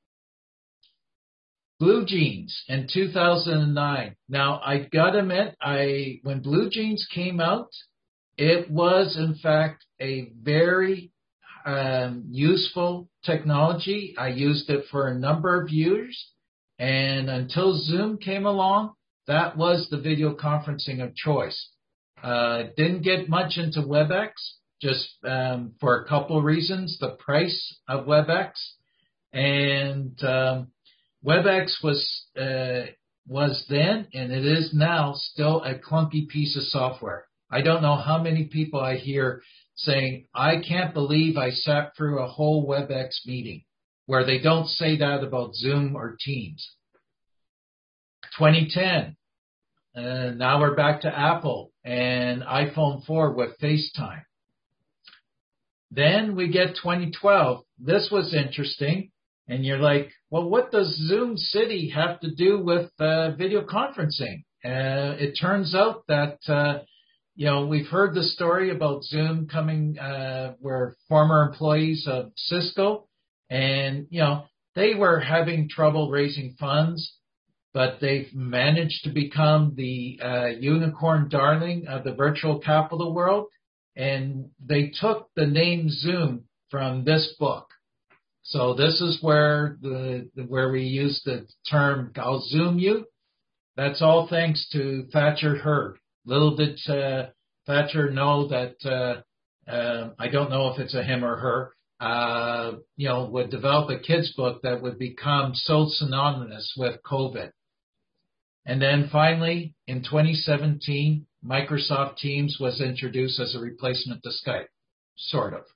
Blue Jeans in two thousand nine. Now, I gotta admit, I when Blue Jeans came out, it was in fact a very um, useful technology. I used it for a number of years, and until Zoom came along, that was the video conferencing of choice. Uh, didn't get much into WebEx, just um, for a couple of reasons. The price of WebEx, and um, WebEx was uh, was then, and it is now, still a clunky piece of software. I don't know how many people I hear saying, I can't believe I sat through a whole WebEx meeting, where they don't say that about Zoom or Teams. twenty ten, uh, now we're back to Apple and iPhone four with FaceTime. Then we get twenty twelve. This was interesting. And you're like, well, what does Zoom City have to do with uh, video conferencing? Uh, it turns out that, uh, you know, we've heard the story about Zoom coming, uh, where former employees of Cisco, and, you know, they were having trouble raising funds, but they've managed to become the uh, unicorn darling of the virtual capital world. And they took the name Zoom from this book. So this is where the, the where we use the term "I'll Zoom you." That's all thanks to Thatcher Hurd. Little did uh, Thatcher know that uh, uh, I don't know if it's a him or her. Uh, you know, would develop a kids book that would become so synonymous with COVID. And then finally, in twenty seventeen, Microsoft Teams was introduced as a replacement to Skype, sort of.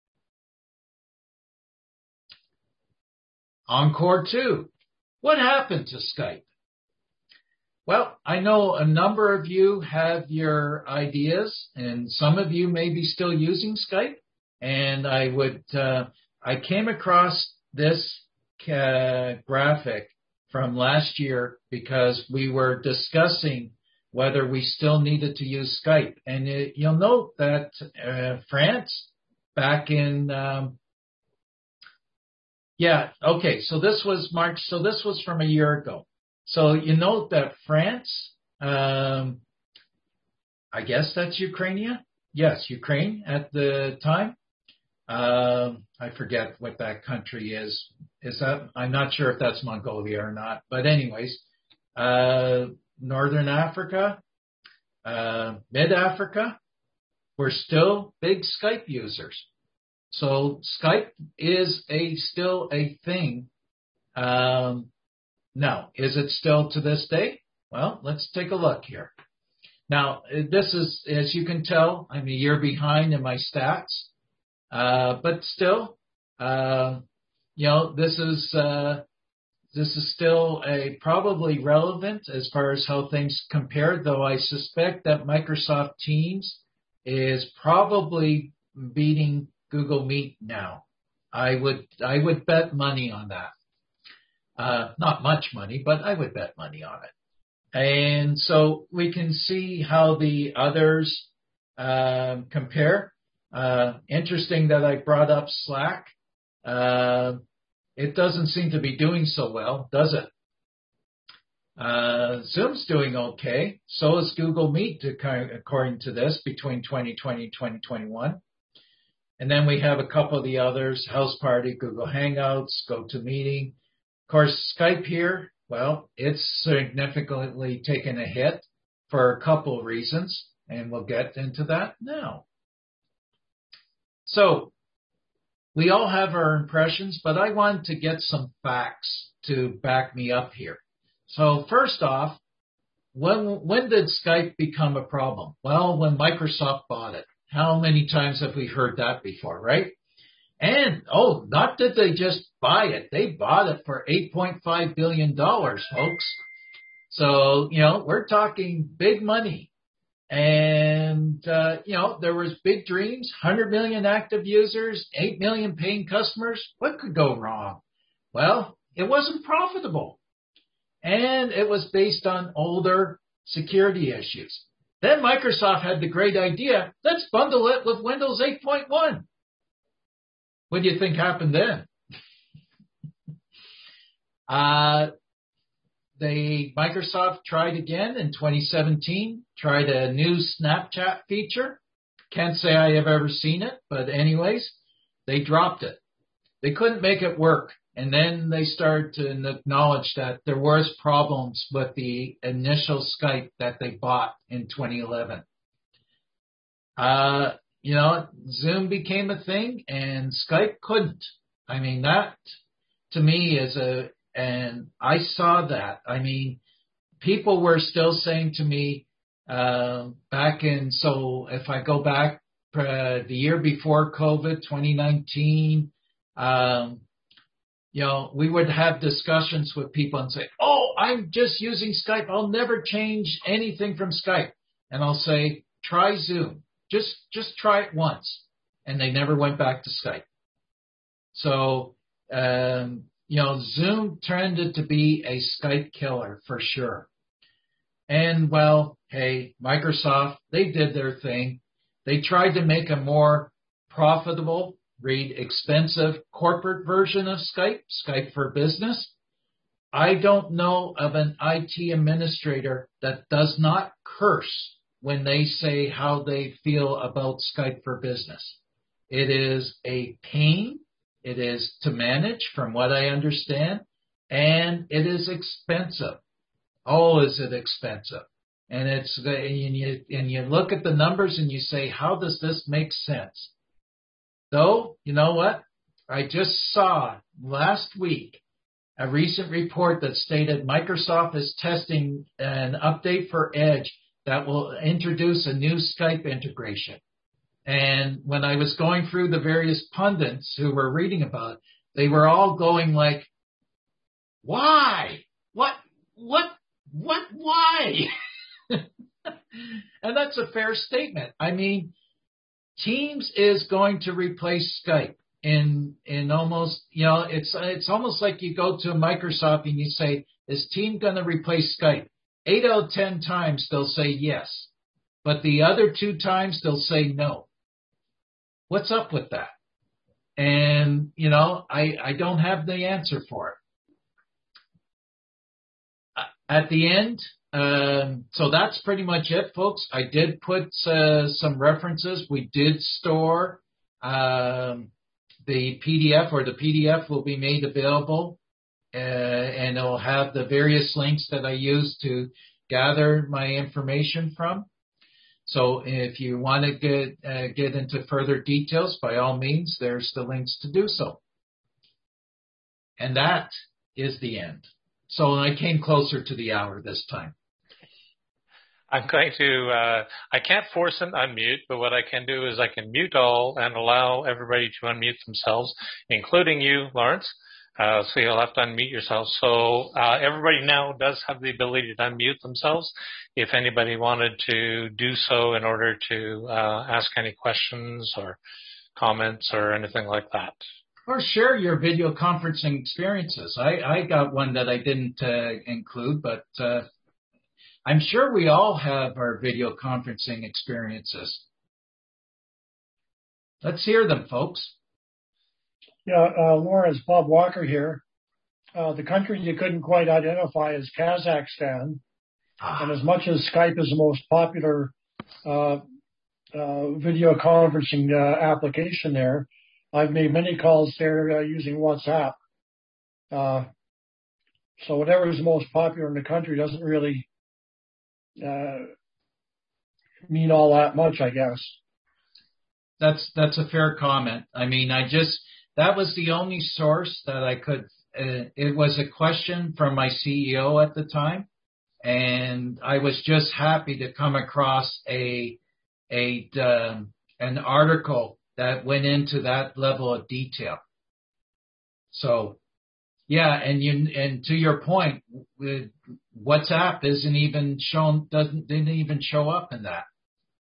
Encore two. What happened to Skype? Well, I know a number of you have your ideas, and some of you may be still using Skype. And I would, uh, I came across this uh, graphic from last year because we were discussing whether we still needed to use Skype. And it, you'll note that uh, France, back in um, Yeah, okay, so this was March, so this was from a year ago. So you note that France, um, I guess that's Ukraine? Yes, Ukraine at the time. Um, I forget what that country is. Is that, I'm not sure if that's Mongolia or not. But anyways, uh, Northern Africa, uh, Mid-Africa, we're still big Skype users. So Skype is a still a thing. Um, now, is it still to this day? Well, let's take a look here. Now, this is, as you can tell, I'm a year behind in my stats. Uh, but still, uh, you know, this is, uh, this is still a probably relevant as far as how things compare, though I suspect that Microsoft Teams is probably beating Google Meet now. I would, I would bet money on that. Uh, not much money, but I would bet money on it. And so we can see how the others, um, compare. Uh, interesting that I brought up Slack. Uh, it doesn't seem to be doing so well, does it? Uh, Zoom's doing okay. So is Google Meet, according to this, between twenty twenty and twenty twenty-one. And then we have a couple of the others, House Party, Google Hangouts, GoToMeeting. Of course, Skype here, well, it's significantly taken a hit for a couple of reasons. And we'll get into that now. So we all have our impressions, but I wanted to get some facts to back me up here. So first off, when when did Skype become a problem? Well, when Microsoft bought it. How many times have we heard that before, right? And, oh, not that they just buy it. They bought it for eight point five billion dollars, folks. So, you know, we're talking big money. And, uh, you know, there was big dreams, one hundred million active users, eight million paying customers. What could go wrong? Well, it wasn't profitable. And it was based on older security issues. Then Microsoft had the great idea, let's bundle it with Windows eight point one. What do you think happened then? uh, they, Microsoft tried again in twenty seventeen, tried a new Snapchat feature. Can't say I have ever seen it, but anyways, they dropped it. They couldn't make it work. And then they started to acknowledge that there was problems with the initial Skype that they bought in twenty eleven. Uh, you know, Zoom became a thing and Skype couldn't. I mean, that to me is a, and I saw that. I mean, people were still saying to me uh, back in, so if I go back uh, the year before COVID, twenty nineteen, um, you know, we would have discussions with people and say, oh, I'm just using Skype. I'll never change anything from Skype. And I'll say, try Zoom. Just, just try it once. And they never went back to Skype. So, um, you know, Zoom tended to be a Skype killer for sure. And, well, hey, Microsoft, they did their thing. They tried to make a more profitable, read expensive corporate version of Skype, Skype for Business. I don't know of an I T administrator that does not curse when they say how they feel about Skype for Business. It is a pain. It is to manage, from what I understand, and it is expensive. Oh, is it expensive? And it's and you, and you look at the numbers and you say, how does this make sense? Though, you know what? I just saw last week a recent report that stated Microsoft is testing an update for Edge that will introduce a new Skype integration. And when I was going through the various pundits who were reading about it, they were all going like, why? What? What? What? Why? And that's a fair statement. I mean, Teams is going to replace Skype in in almost, you know, it's it's almost like you go to Microsoft and you say, is Teams going to replace Skype? Eight out of ten times they'll say yes, but the other two times they'll say no. What's up with that? And, you know, I, I don't have the answer for it. At the end, Um, so that's pretty much it, folks. I did put uh, some references. We did store um, the P D F, or the P D F will be made available, uh, and it'll have the various links that I used to gather my information from. So if you want to get uh, get into further details, by all means, there's the links to do so. And that is the end. So I came closer to the hour this time. I'm going to, uh, I can't force an unmute, but what I can do is I can mute all and allow everybody to unmute themselves, including you, Lawrence. Uh, so you'll have to unmute yourself. So uh, everybody now does have the ability to unmute themselves if anybody wanted to do so in order to uh, ask any questions or comments or anything like that. Or share your video conferencing experiences. I, I got one that I didn't uh, include, but uh, I'm sure we all have our video conferencing experiences. Let's hear them, folks. Yeah, uh, Lawrence, Bob Walker here. Uh, the country you couldn't quite identify is Kazakhstan. Ah. And as much as Skype is the most popular uh, uh, video conferencing uh, application there, I've made many calls there uh, using WhatsApp. Uh, so whatever is most popular in the country doesn't really uh, mean all that much, I guess. That's that's a fair comment. I mean, I just that was the only source that I could. Uh, it was a question from my C E O at the time, and I was just happy to come across a a um, an article that went into that level of detail. So, yeah, and you and to your point, WhatsApp isn't even shown doesn't didn't even show up in that.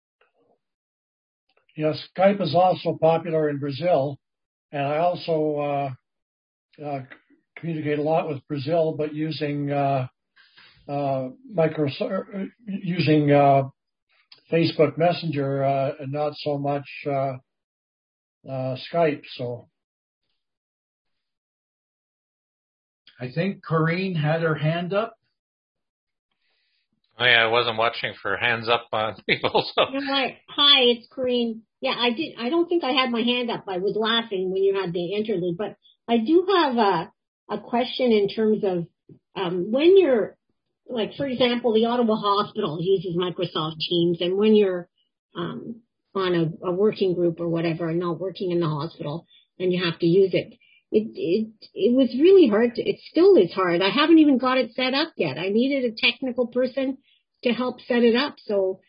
Yes, Skype is also popular in Brazil, and I also uh, uh, communicate a lot with Brazil, but using uh, uh, Microsoft, using uh, Facebook Messenger, uh, and not so much uh, uh, Skype. So, I think Corrine had her hand up. Oh, yeah, I wasn't watching for hands up on people. So. You know what? Hi, it's Corrine. Yeah, I did. I don't think I had my hand up. I was laughing when you had the interlude, but I do have a a question in terms of um, when you're, like, for example, the Ottawa Hospital uses Microsoft Teams, and when you're um, on a, a working group or whatever, and not working in the hospital, and you have to use it, it it it was really hard. To, it still is hard. I haven't even got it set up yet. I needed a technical person to help set it up, so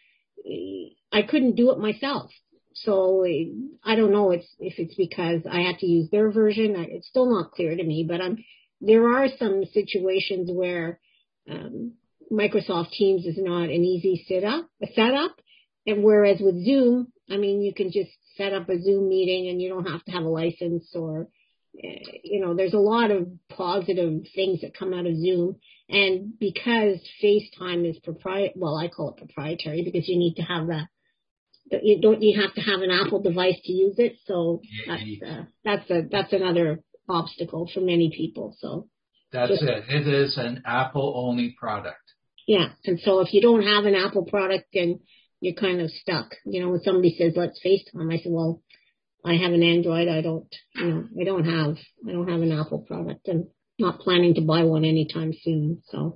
I couldn't do it myself. So I don't know it's, if it's because I had to use their version. It's still not clear to me, but I'm, there are some situations where um, Microsoft Teams is not an easy set up, a setup, and whereas with Zoom, I mean, you can just set up a Zoom meeting and you don't have to have a license or, you know, there's a lot of positive things that come out of Zoom. And because FaceTime is proprietary, well, I call it proprietary because you need to have that. You don't. You have to have an Apple device to use it. So that's uh, that's a that's another obstacle for many people. So that's just, it. It is an Apple only product. Yeah, and so if you don't have an Apple product, then you're kind of stuck. You know, when somebody says let's FaceTime, I say, well, I have an Android. I don't. You know, I don't have. I don't have an Apple product, and not planning to buy one anytime soon. So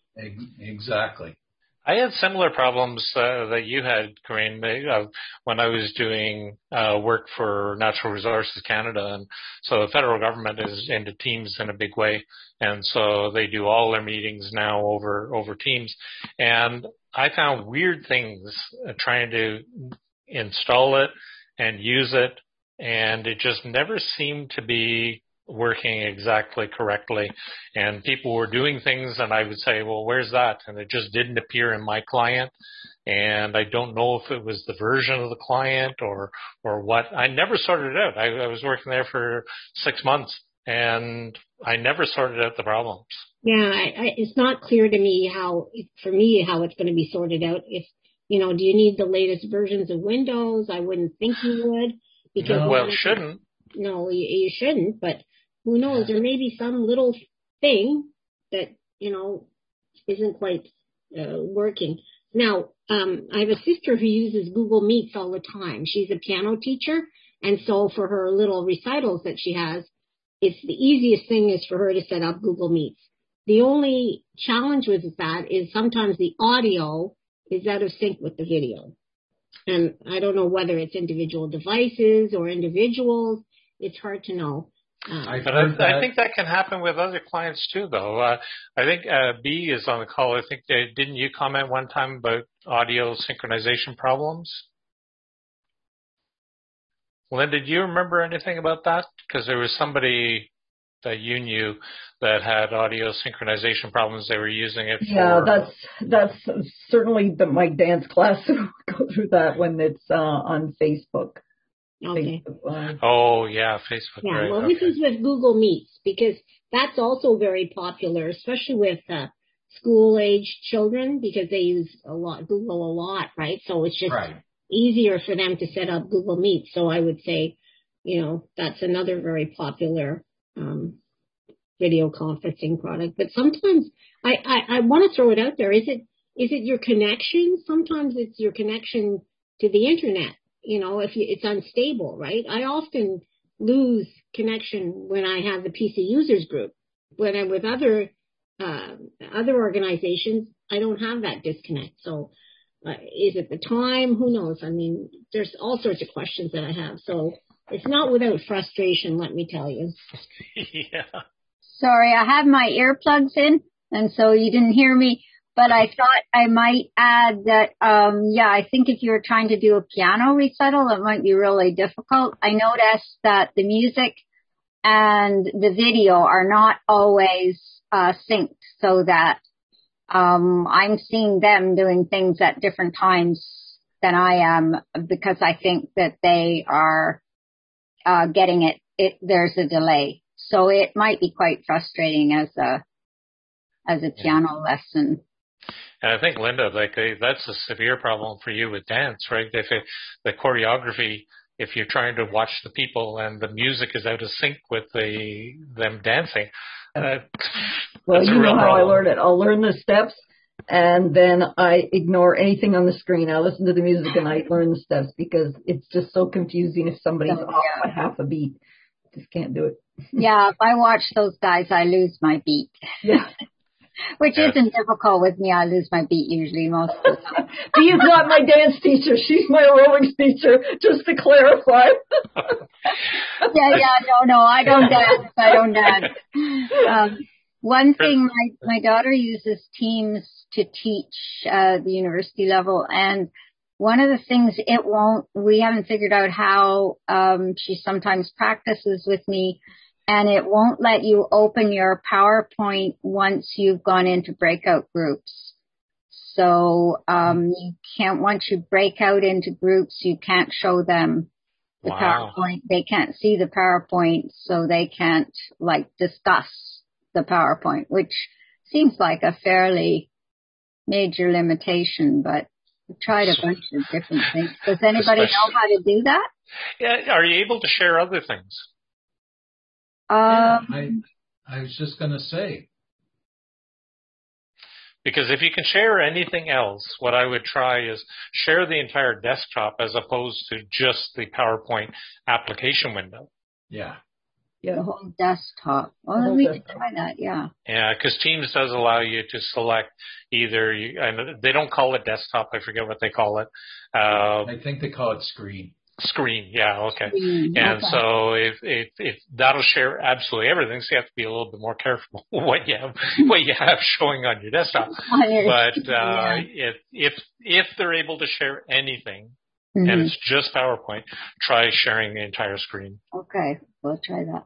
exactly. I had similar problems uh, that you had, Corrine, uh, when I was doing uh, work for Natural Resources Canada. And so the federal government is into Teams in a big way. And so they do all their meetings now over, over Teams. And I found weird things uh, trying to install it and use it. And it just never seemed to be working exactly correctly, and people were doing things and I would say, well, where's that? And it just didn't appear in my client, and I don't know if it was the version of the client or or what. I never sorted it out. I, I was working there for six months and I never sorted out the problems. Yeah, I, I, it's not clear to me how, for me, how it's going to be sorted out. If, you know, do you need the latest versions of Windows? I wouldn't think you would. Because no, well, shouldn't. No, you, you shouldn't, but who knows? There may be some little thing that, you know, isn't quite uh, working. Now, um, I have a sister who uses Google Meets all the time. She's a piano teacher, and so for her little recitals that she has, it's the easiest thing is for her to set up Google Meets. The only challenge with that is sometimes the audio is out of sync with the video. And I don't know whether it's individual devices or individuals. It's hard to know. Um, but I, I think that can happen with other clients too, though. Uh, I think uh, B is on the call. I think they, didn't you comment one time about audio synchronization problems? Linda, do you remember anything about that? Because there was somebody that you knew that had audio synchronization problems. They were using it for... Yeah, that's that's certainly the, my dance class go through that when it's uh, on Facebook. Okay. Facebook oh, yeah, Facebook. Yeah, right. well, okay. this is with Google Meets because that's also very popular, especially with uh, school-age children because they use a lot Google a lot, right? So it's just right. easier for them to set up Google Meet. So I would say, you know, that's another very popular um, video conferencing product. But sometimes I, I, I want to throw it out there. Is it is it your connection? Sometimes it's your connection to the internet. You know, if you, it's unstable, right? I often lose connection when I have the P C users group. When I'm with other uh, other organizations, I don't have that disconnect. So Uh, is it the time? Who knows? I mean, there's all sorts of questions that I have. So it's not without frustration, let me tell you. Yeah. Sorry, I have my earplugs in, and so you didn't hear me. But I thought I might add that, um, yeah, I think if you were trying to do a piano recital, it might be really difficult. I noticed that the music and the video are not always uh, synced, so that um, I'm seeing them doing things at different times than I am, because I think that they are uh, getting it, it. There's a delay, so it might be quite frustrating as a as a piano yeah. lesson. And I think, Linda, like that's a severe problem for you with dance, right? If it, the choreography, if you're trying to watch the people and the music is out of sync with the them dancing, uh, well, you know how problem. I learn it. I'll learn the steps, and then I ignore anything on the screen. I listen to the music and I learn the steps, because it's just so confusing if somebody's oh, off yeah. by half a beat. Just can't do it. Yeah, if I watch those guys, I lose my beat. Yeah. Which yeah. isn't difficult with me. I lose my beat usually most of the time. She's not my dance teacher. She's my aerobics teacher, just to clarify. yeah, yeah, no, no, I don't dance. I don't dance. Um, one thing, my, my daughter uses Teams to teach uh, the university level, and one of the things it won't, we haven't figured out how um, she sometimes practices with me, and it won't let you open your PowerPoint once you've gone into breakout groups. So um, you can't, once you break out into groups, you can't show them the wow. PowerPoint. They can't see the PowerPoint, so they can't, like, discuss the PowerPoint, which seems like a fairly major limitation, but we've tried a bunch of different things. Does anybody Especially, know how to do that? Yeah, are you able to share other things? Yeah, Um, I, I was just going to say. Because if you can share anything else, what I would try is share the entire desktop as opposed to just the PowerPoint application window. Yeah. Yeah. The whole desktop. Well, we could try that, yeah. Yeah, because Teams does allow you to select either, you, and they don't call it desktop, I forget what they call it. Uh, I think they call it screen. Screen, yeah, okay. Screen, and okay. so if, if if that'll share absolutely everything, so you have to be a little bit more careful what you have what you have showing on your desktop. But uh, yeah. if if if they're able to share anything, mm-hmm. and it's just PowerPoint, try sharing the entire screen. Okay, we'll try that.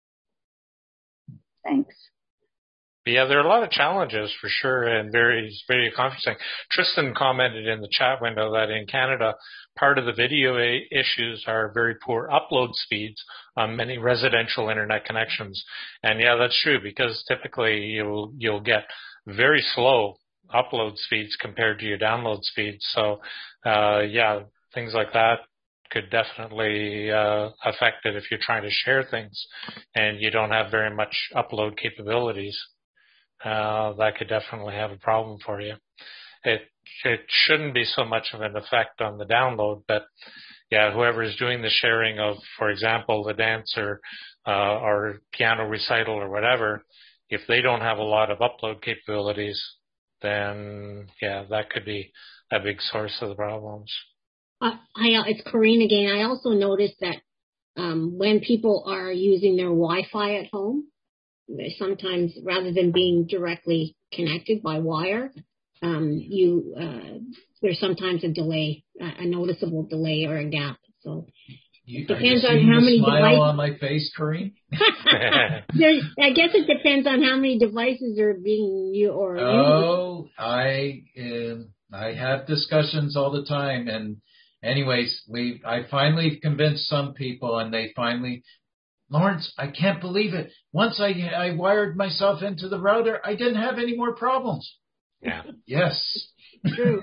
Thanks. But yeah, there are a lot of challenges for sure, and very, very confusing. Tristan commented in the chat window that in Canada, part of the video a- issues are very poor upload speeds on many residential internet connections. And yeah, that's true, because typically you'll you'll get very slow upload speeds compared to your download speeds. So uh, yeah, things like that could definitely uh, affect it if you're trying to share things and you don't have very much upload capabilities. Uh, that could definitely have a problem for you. It it shouldn't be so much of an effect on the download, but yeah, whoever is doing the sharing of, for example, the dance or, uh, or piano recital or whatever, if they don't have a lot of upload capabilities, then yeah, that could be a big source of the problems. Uh, I, it's Corrine again. I also noticed that um, when people are using their Wi-Fi at home, sometimes rather than being directly connected by wire, um, you uh, there's sometimes a delay, a noticeable delay or a gap. So you, it depends on how many smile devices. on my face, Corrine. I guess it depends on how many devices are being you or. Oh, used. I uh, I have discussions all the time, and anyways, we I finally convinced some people, and they finally. Lawrence, I can't believe it. Once I I wired myself into the router, I didn't have any more problems. Yeah. Yes. True.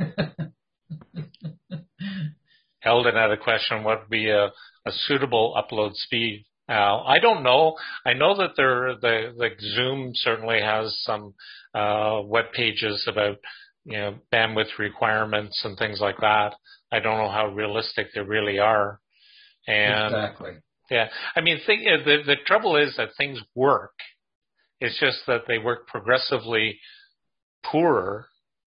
Eldon had a question, what would be a, a suitable upload speed? Uh, I don't know. I know that there, the, the Zoom certainly has some uh, web pages about, you know, bandwidth requirements and things like that. I don't know how realistic they really are. And exactly. Yeah, I mean, think, the the trouble is that things work. It's just that they work progressively poorer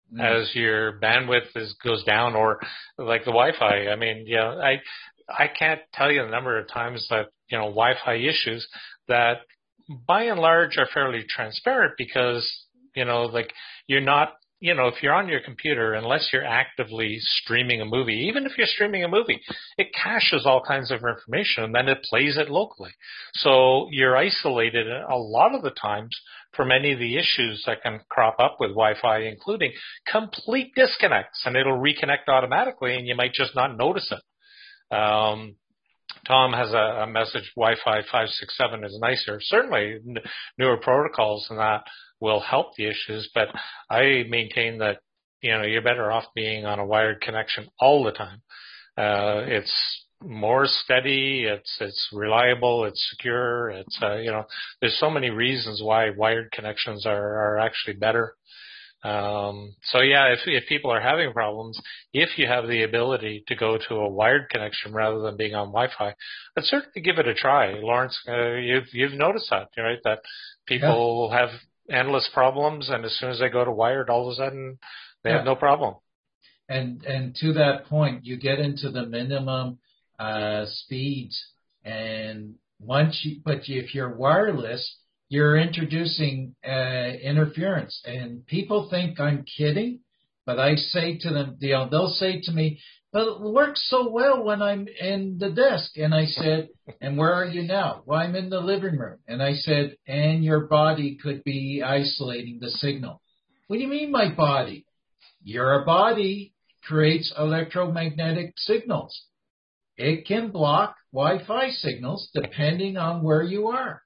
mm. as your bandwidth is, goes down, or like the Wi-Fi. I mean, yeah, I I can't tell you the number of times that, you know, Wi-Fi issues that by and large are fairly transparent because, you know, like you're not, you know, if you're on your computer, unless you're actively streaming a movie, even if you're streaming a movie, it caches all kinds of information and then it plays it locally. So you're isolated a lot of the times from any of the issues that can crop up with Wi-Fi, including complete disconnects, and it'll reconnect automatically and you might just not notice it. Um, Tom has a, a message, Wi-Fi five six seven is nicer. Certainly n- newer protocols than that will help the issues, but I maintain that, you know, you're better off being on a wired connection all the time. Uh, it's more steady, it's it's reliable, it's secure, it's, uh, you know, there's so many reasons why wired connections are, are actually better. Um, so yeah, if, if people are having problems, if you have the ability to go to a wired connection rather than being on Wi-Fi, I'd certainly give it a try. Lawrence, uh, you've, you've noticed that, right? That people yeah. have endless problems, and as soon as they go to wired, all of a sudden they yeah. have no problem. And and to that point, you get into the minimum uh, speeds, and once you, but if you're wireless, you're introducing uh, interference, and people think I'm kidding, but I say to them, you know, they'll say to me, "But it works so well when I'm in the desk." And I said, "And where are you now?" "Well, I'm in the living room." And I said, "And your body could be isolating the signal." "What do you mean, my body?" "Your body creates electromagnetic signals. It can block Wi-Fi signals depending on where you are."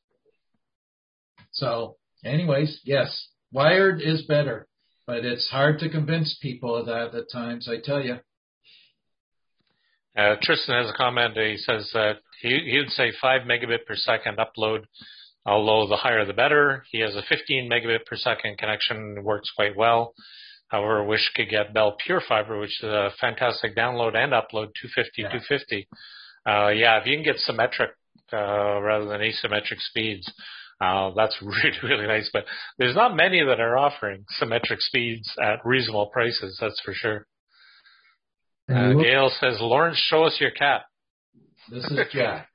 So, anyways, yes, wired is better, but it's hard to convince people of that at times, I tell you. Uh, Tristan has a comment. He says that he, he would say five megabit per second upload, although the higher the better. He has a fifteen megabit per second connection, works quite well. However, wish could get Bell Pure Fiber, which is a fantastic download and upload, two fifty, yeah. two fifty. Uh, yeah, if you can get symmetric uh, rather than asymmetric speeds, uh, that's really, really nice. But there's not many that are offering symmetric speeds at reasonable prices, that's for sure. Uh, Gail says, Lawrence, show us your cat. This is Jack.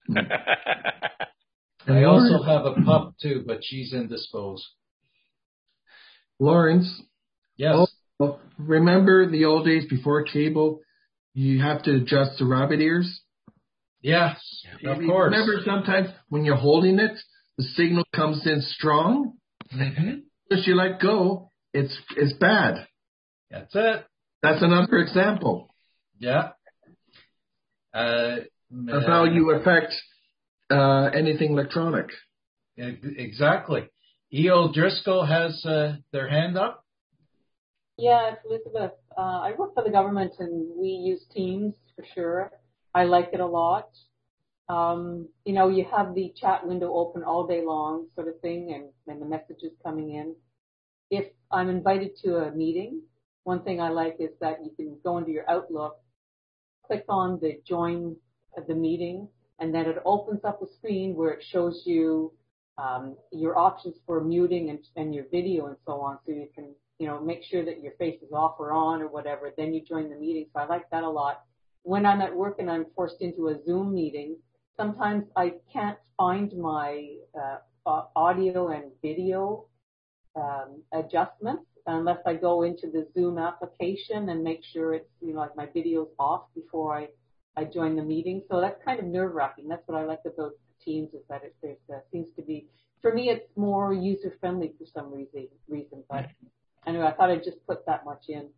I also have a pup, too, but she's indisposed. Lawrence. Yes. Oh, remember the old days before cable? You have to adjust the rabbit ears? Yes, of course. Remember sometimes when you're holding it, the signal comes in strong? Mm-hmm. If you let go, it's it's bad. That's it. That's another example. Yeah. Uh, of how you affect uh, anything electronic. Exactly. E O. Driscoll has uh, their hand up. Yeah, it's Elizabeth. Uh, I work for the government, and we use Teams for sure. I like it a lot. Um, you know, you have the chat window open all day long, sort of thing, and, and the messages coming in. If I'm invited to a meeting, one thing I like is that you can go into your Outlook, click on the join the meeting, and then it opens up a screen where it shows you um, your options for muting and, and your video and so on, so you can, you know, make sure that your face is off or on or whatever. Then you join the meeting. So I like that a lot. When I'm at work and I'm forced into a Zoom meeting, sometimes I can't find my uh, audio and video um, adjustments unless I go into the Zoom application and make sure it's, you know, like my video's off before I, I join the meeting. So that's kind of nerve-wracking. That's what I like about Teams, is that it there's, uh, seems to be, for me, it's more user-friendly for some reason. reason. But anyway, I thought I'd just put that much in.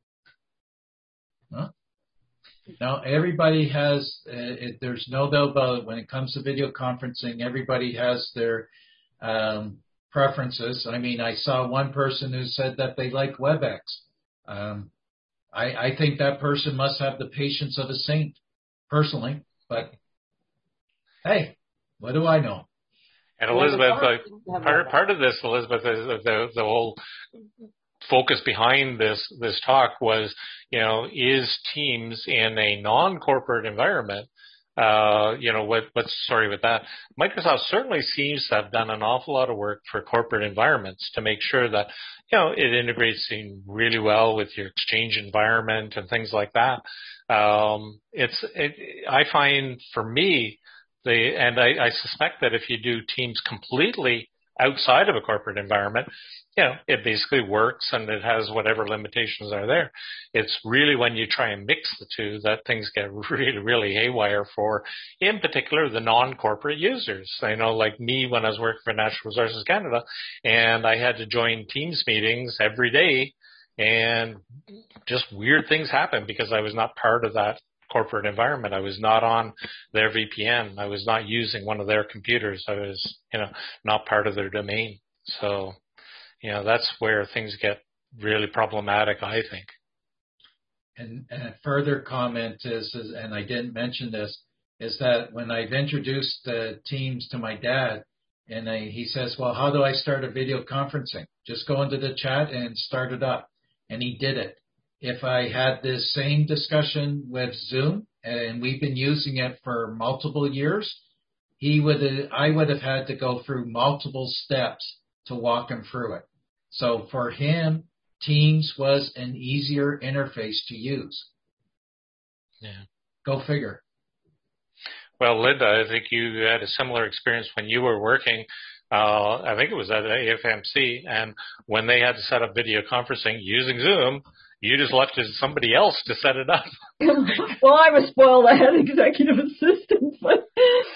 Huh? Now, everybody has, uh, it, there's no doubt about it, when it comes to video conferencing, everybody has their um, preferences. I mean, I saw one person who said that they like WebEx. Um, I, I think that person must have the patience of a saint, personally. But, hey, what do I know? And Elizabeth, uh, part, part of this, Elizabeth, is the, the whole focus behind this this talk was, you know, is Teams in a non-corporate environment uh, you know, what, what's sorry with that? Microsoft certainly seems to have done an awful lot of work for corporate environments to make sure that, you know, it integrates in really well with your Exchange environment and things like that. Um, it's, it, I find for me, the, and I, I suspect that if you do Teams completely outside of a corporate environment, you know, it basically works and it has whatever limitations are there. It's really when you try and mix the two that things get really, really haywire for, in particular, the non-corporate users. I know, like me, when I was working for Natural Resources Canada, and I had to join Teams meetings every day, and just weird things happened because I was not part of that corporate environment. I was not on their V P N. I was not using one of their computers. I was, you know, not part of their domain. So, you know, that's where things get really problematic, I think. And, and a further comment is, is, and I didn't mention this, is that when I've introduced uh, Teams to my dad, and I, he says, well, how do I start a video conferencing? Just go into the chat and start it up. And he did it. If I had this same discussion with Zoom, and we've been using it for multiple years, he would have, I would have had to go through multiple steps to walk him through it. So for him, Teams was an easier interface to use. Yeah. Go figure. Well, Linda, I think you had a similar experience when you were working. Uh, I think it was at A F M C, and when they had to set up video conferencing using Zoom, you just left it to somebody else to set it up. Well, I was spoiled. I had an executive assistant, but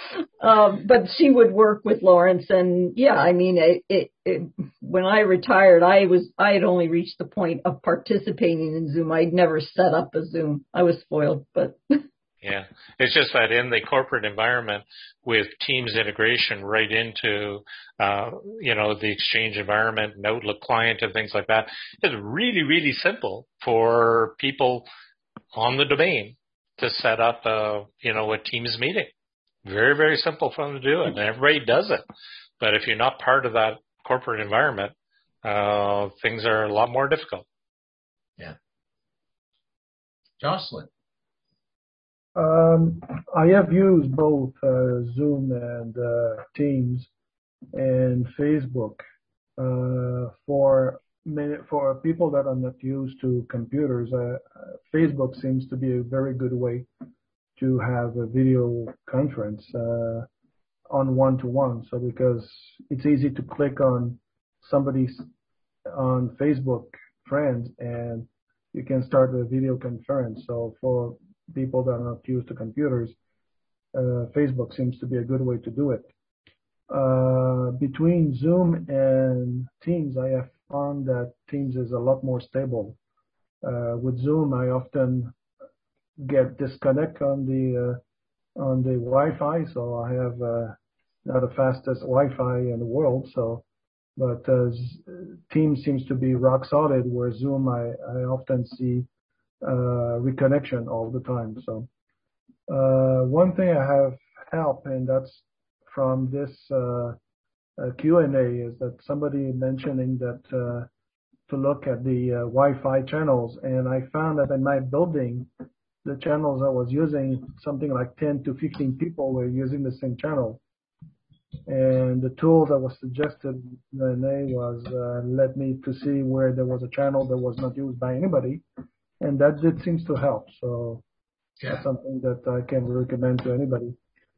um, but she would work with Lawrence, and yeah, I mean, it, it, it, when I retired, I was I had only reached the point of participating in Zoom. I'd never set up a Zoom. I was spoiled, but. Yeah, it's just that in the corporate environment with Teams integration right into, uh, you know, the Exchange environment and Outlook client and things like that, it's really, really simple for people on the domain to set up a, you know, a Teams meeting. Very, very simple for them to do it, and everybody does it. But if you're not part of that corporate environment, uh, things are a lot more difficult. Yeah. Jocelyn. Um, I have used both uh, Zoom and uh, Teams and Facebook uh, for many, for people that are not used to computers. Uh, Facebook seems to be a very good way to have a video conference uh, on one-to-one. So because it's easy to click on somebody's on Facebook friends and you can start a video conference. So for people that are not used to computers, uh, Facebook seems to be a good way to do it. Uh, between Zoom and Teams, I have found that Teams is a lot more stable. Uh, with Zoom, I often get disconnect on the uh, on the Wi-Fi, so I have uh, not the fastest Wi-Fi in the world. So, but uh, Teams seems to be rock solid, where Zoom I, I often see Uh, reconnection all the time. So uh, one thing I have helped, and that's from this uh, uh, Q and A, is that somebody mentioning that uh, to look at the uh, Wi-Fi channels, and I found that in my building, the channels I was using, something like ten to fifteen people were using the same channel. And the tool that was suggested then was uh, let me to see where there was a channel that was not used by anybody. And that did seems to help. So yeah. That's something that I can recommend to anybody.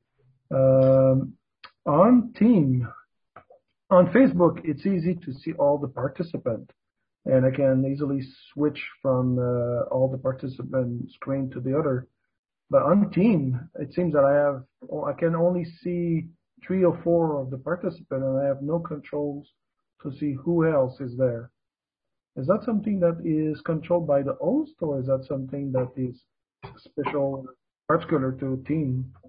Um, on Team, on Facebook, it's easy to see all the participants. And I can easily switch from uh, all the participant screen to the other. But on Team, it seems that I have, I can only see three or four of the participants, and I have no controls to see who else is there. Is that something that is controlled by the host, or is that something that is special, particular to Team?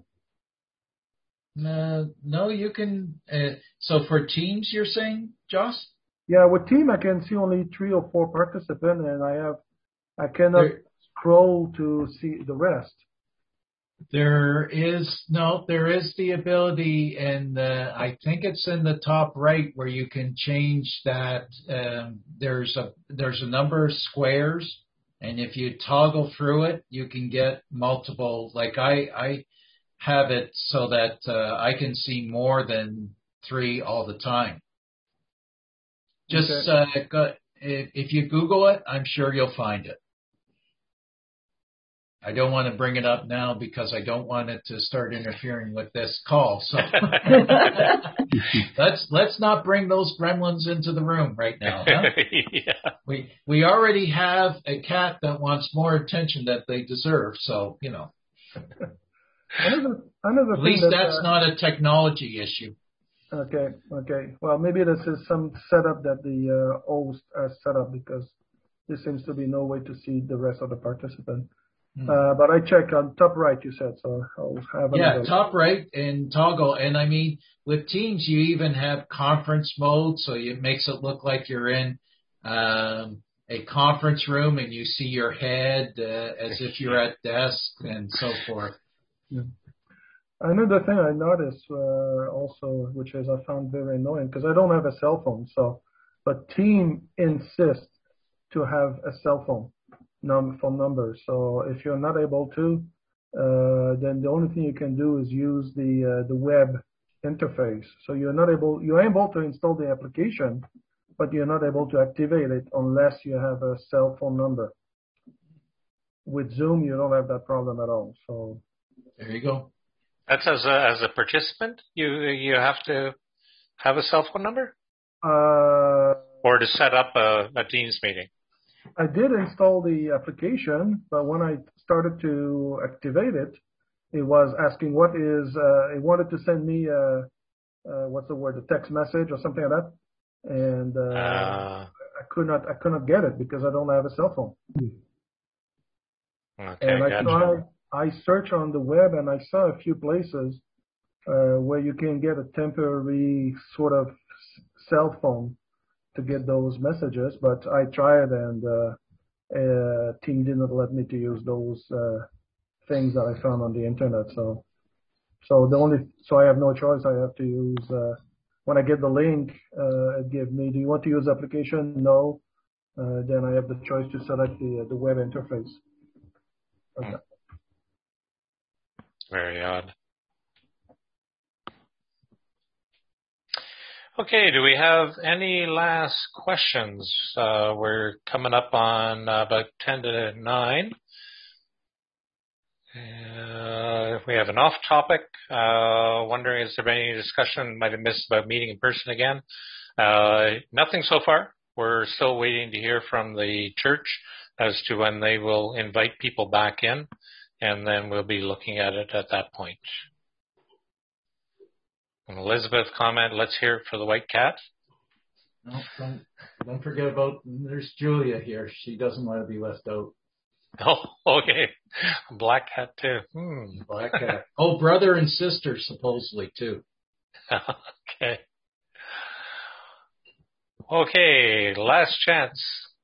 Uh, no, you can. Uh, so for Teams, you're saying, Joss? Yeah, with Team, I can see only three or four participants, and I have, I cannot there, scroll to see the rest. There is no, there is the ability, and uh, I think it's in the top right where you can change that. Um, there's a there's a number of squares, and if you toggle through it, you can get multiple. Like I I have it so that uh, I can see more than three all the time. Just okay. uh, go, if you Google it, I'm sure you'll find it. I don't want to bring it up now because I don't want it to start interfering with this call. So let's let's not bring those gremlins into the room right now. Huh? Yeah. We we already have a cat that wants more attention that they deserve. So you know, another, another at least that, that's uh, not a technology issue. Okay, okay. Well, maybe this is some setup that the uh, host has set up because there seems to be no way to see the rest of the participants. Hmm. Uh, but I check on top right, you said, so I'll have Yeah, top right and toggle. And I mean, with Teams, you even have conference mode, so it makes it look like you're in um, a conference room and you see your head uh, as if you're at desk and so forth. Yeah. Another thing I noticed uh, also, which is I found very annoying, because I don't have a cell phone, so but Team insists to have a cell phone. Num- phone number. So if you're not able to, uh, then the only thing you can do is use the uh, the web interface. So you're not able, you're able to install the application, but you're not able to activate it unless you have a cell phone number. With Zoom, you don't have that problem at all. So there you go. That's as a as a participant, you you have to have a cell phone number, uh, or to set up a, a Teams meeting. I did install the application, but when I started to activate it, it was asking what is, uh, it wanted to send me, uh, uh, what's the word, a text message or something like that. And, uh, uh, I could not, I could not get it because I don't have a cell phone. Okay, and I gotcha. tried, I searched on the web and I saw a few places, uh, where you can get a temporary sort of cell phone to get those messages, but I tried and uh, uh, Team didn't let me to use those uh, things that I found on the internet. So, so the only, so I have no choice. I have to use uh, when I get the link. Uh, it gives me, do you want to use the application? No. Uh, then I have the choice to select the the web interface. Okay. Hmm. Very odd. Okay, do we have any last questions? Uh, we're coming up on uh, about ten to nine. Uh, we have an off topic. Uh, wondering, is there any discussion might have missed about meeting in person again? Uh, nothing so far. We're still waiting to hear from the church as to when they will invite people back in, and then we'll be looking at it at that point. And Elizabeth comment, let's hear it for the white cat. No, don't, don't forget about, there's Julia here. She doesn't want to be left out. Oh, okay. Black cat too. Hmm. Black cat. Oh, brother and sister supposedly too. Okay. Okay, last chance.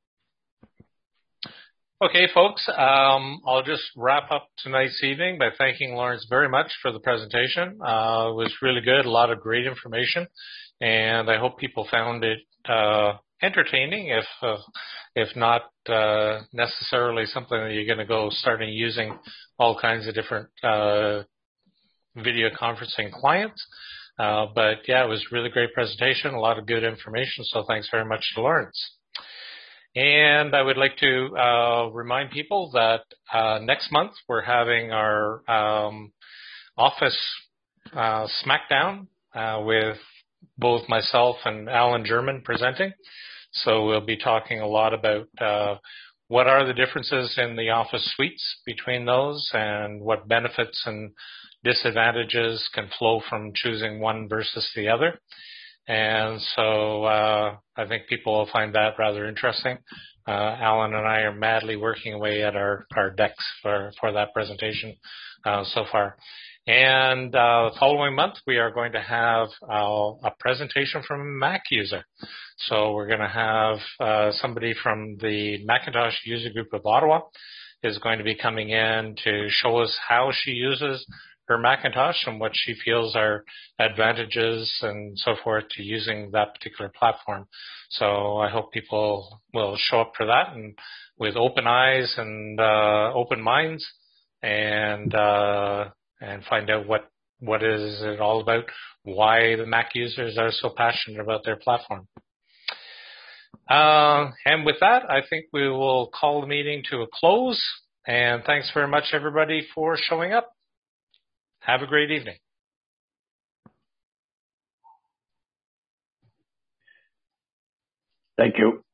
Okay, folks, um, I'll just wrap up tonight's evening by thanking Lawrence very much for the presentation. Uh, it was really good, a lot of great information, and I hope people found it uh, entertaining, if uh, if not uh, necessarily something that you're going to go starting using all kinds of different uh, video conferencing clients. Uh, but yeah, it was a really great presentation, a lot of good information, so thanks very much to Lawrence. And I would like to uh, remind people that uh, next month we're having our um, office uh, Smackdown uh, with both myself and Alan German presenting. So we'll be talking a lot about uh, what are the differences in the office suites between those and what benefits and disadvantages can flow from choosing one versus the other. And so uh, I think people will find that rather interesting. Uh, Alan and I are madly working away at our, our decks for, for that presentation uh, so far. And uh, the following month, we are going to have uh, a presentation from a Mac user. So we're going to have uh, somebody from the Macintosh User Group of Ottawa is going to be coming in to show us how she uses her Macintosh and what she feels are advantages and so forth to using that particular platform. So I hope people will show up for that and with open eyes and uh, open minds and uh, and find out what, what is it all about, why the Mac users are so passionate about their platform. Uh, and with that, I think we will call the meeting to a close. And thanks very much, everybody, for showing up. Have a great evening. Thank you.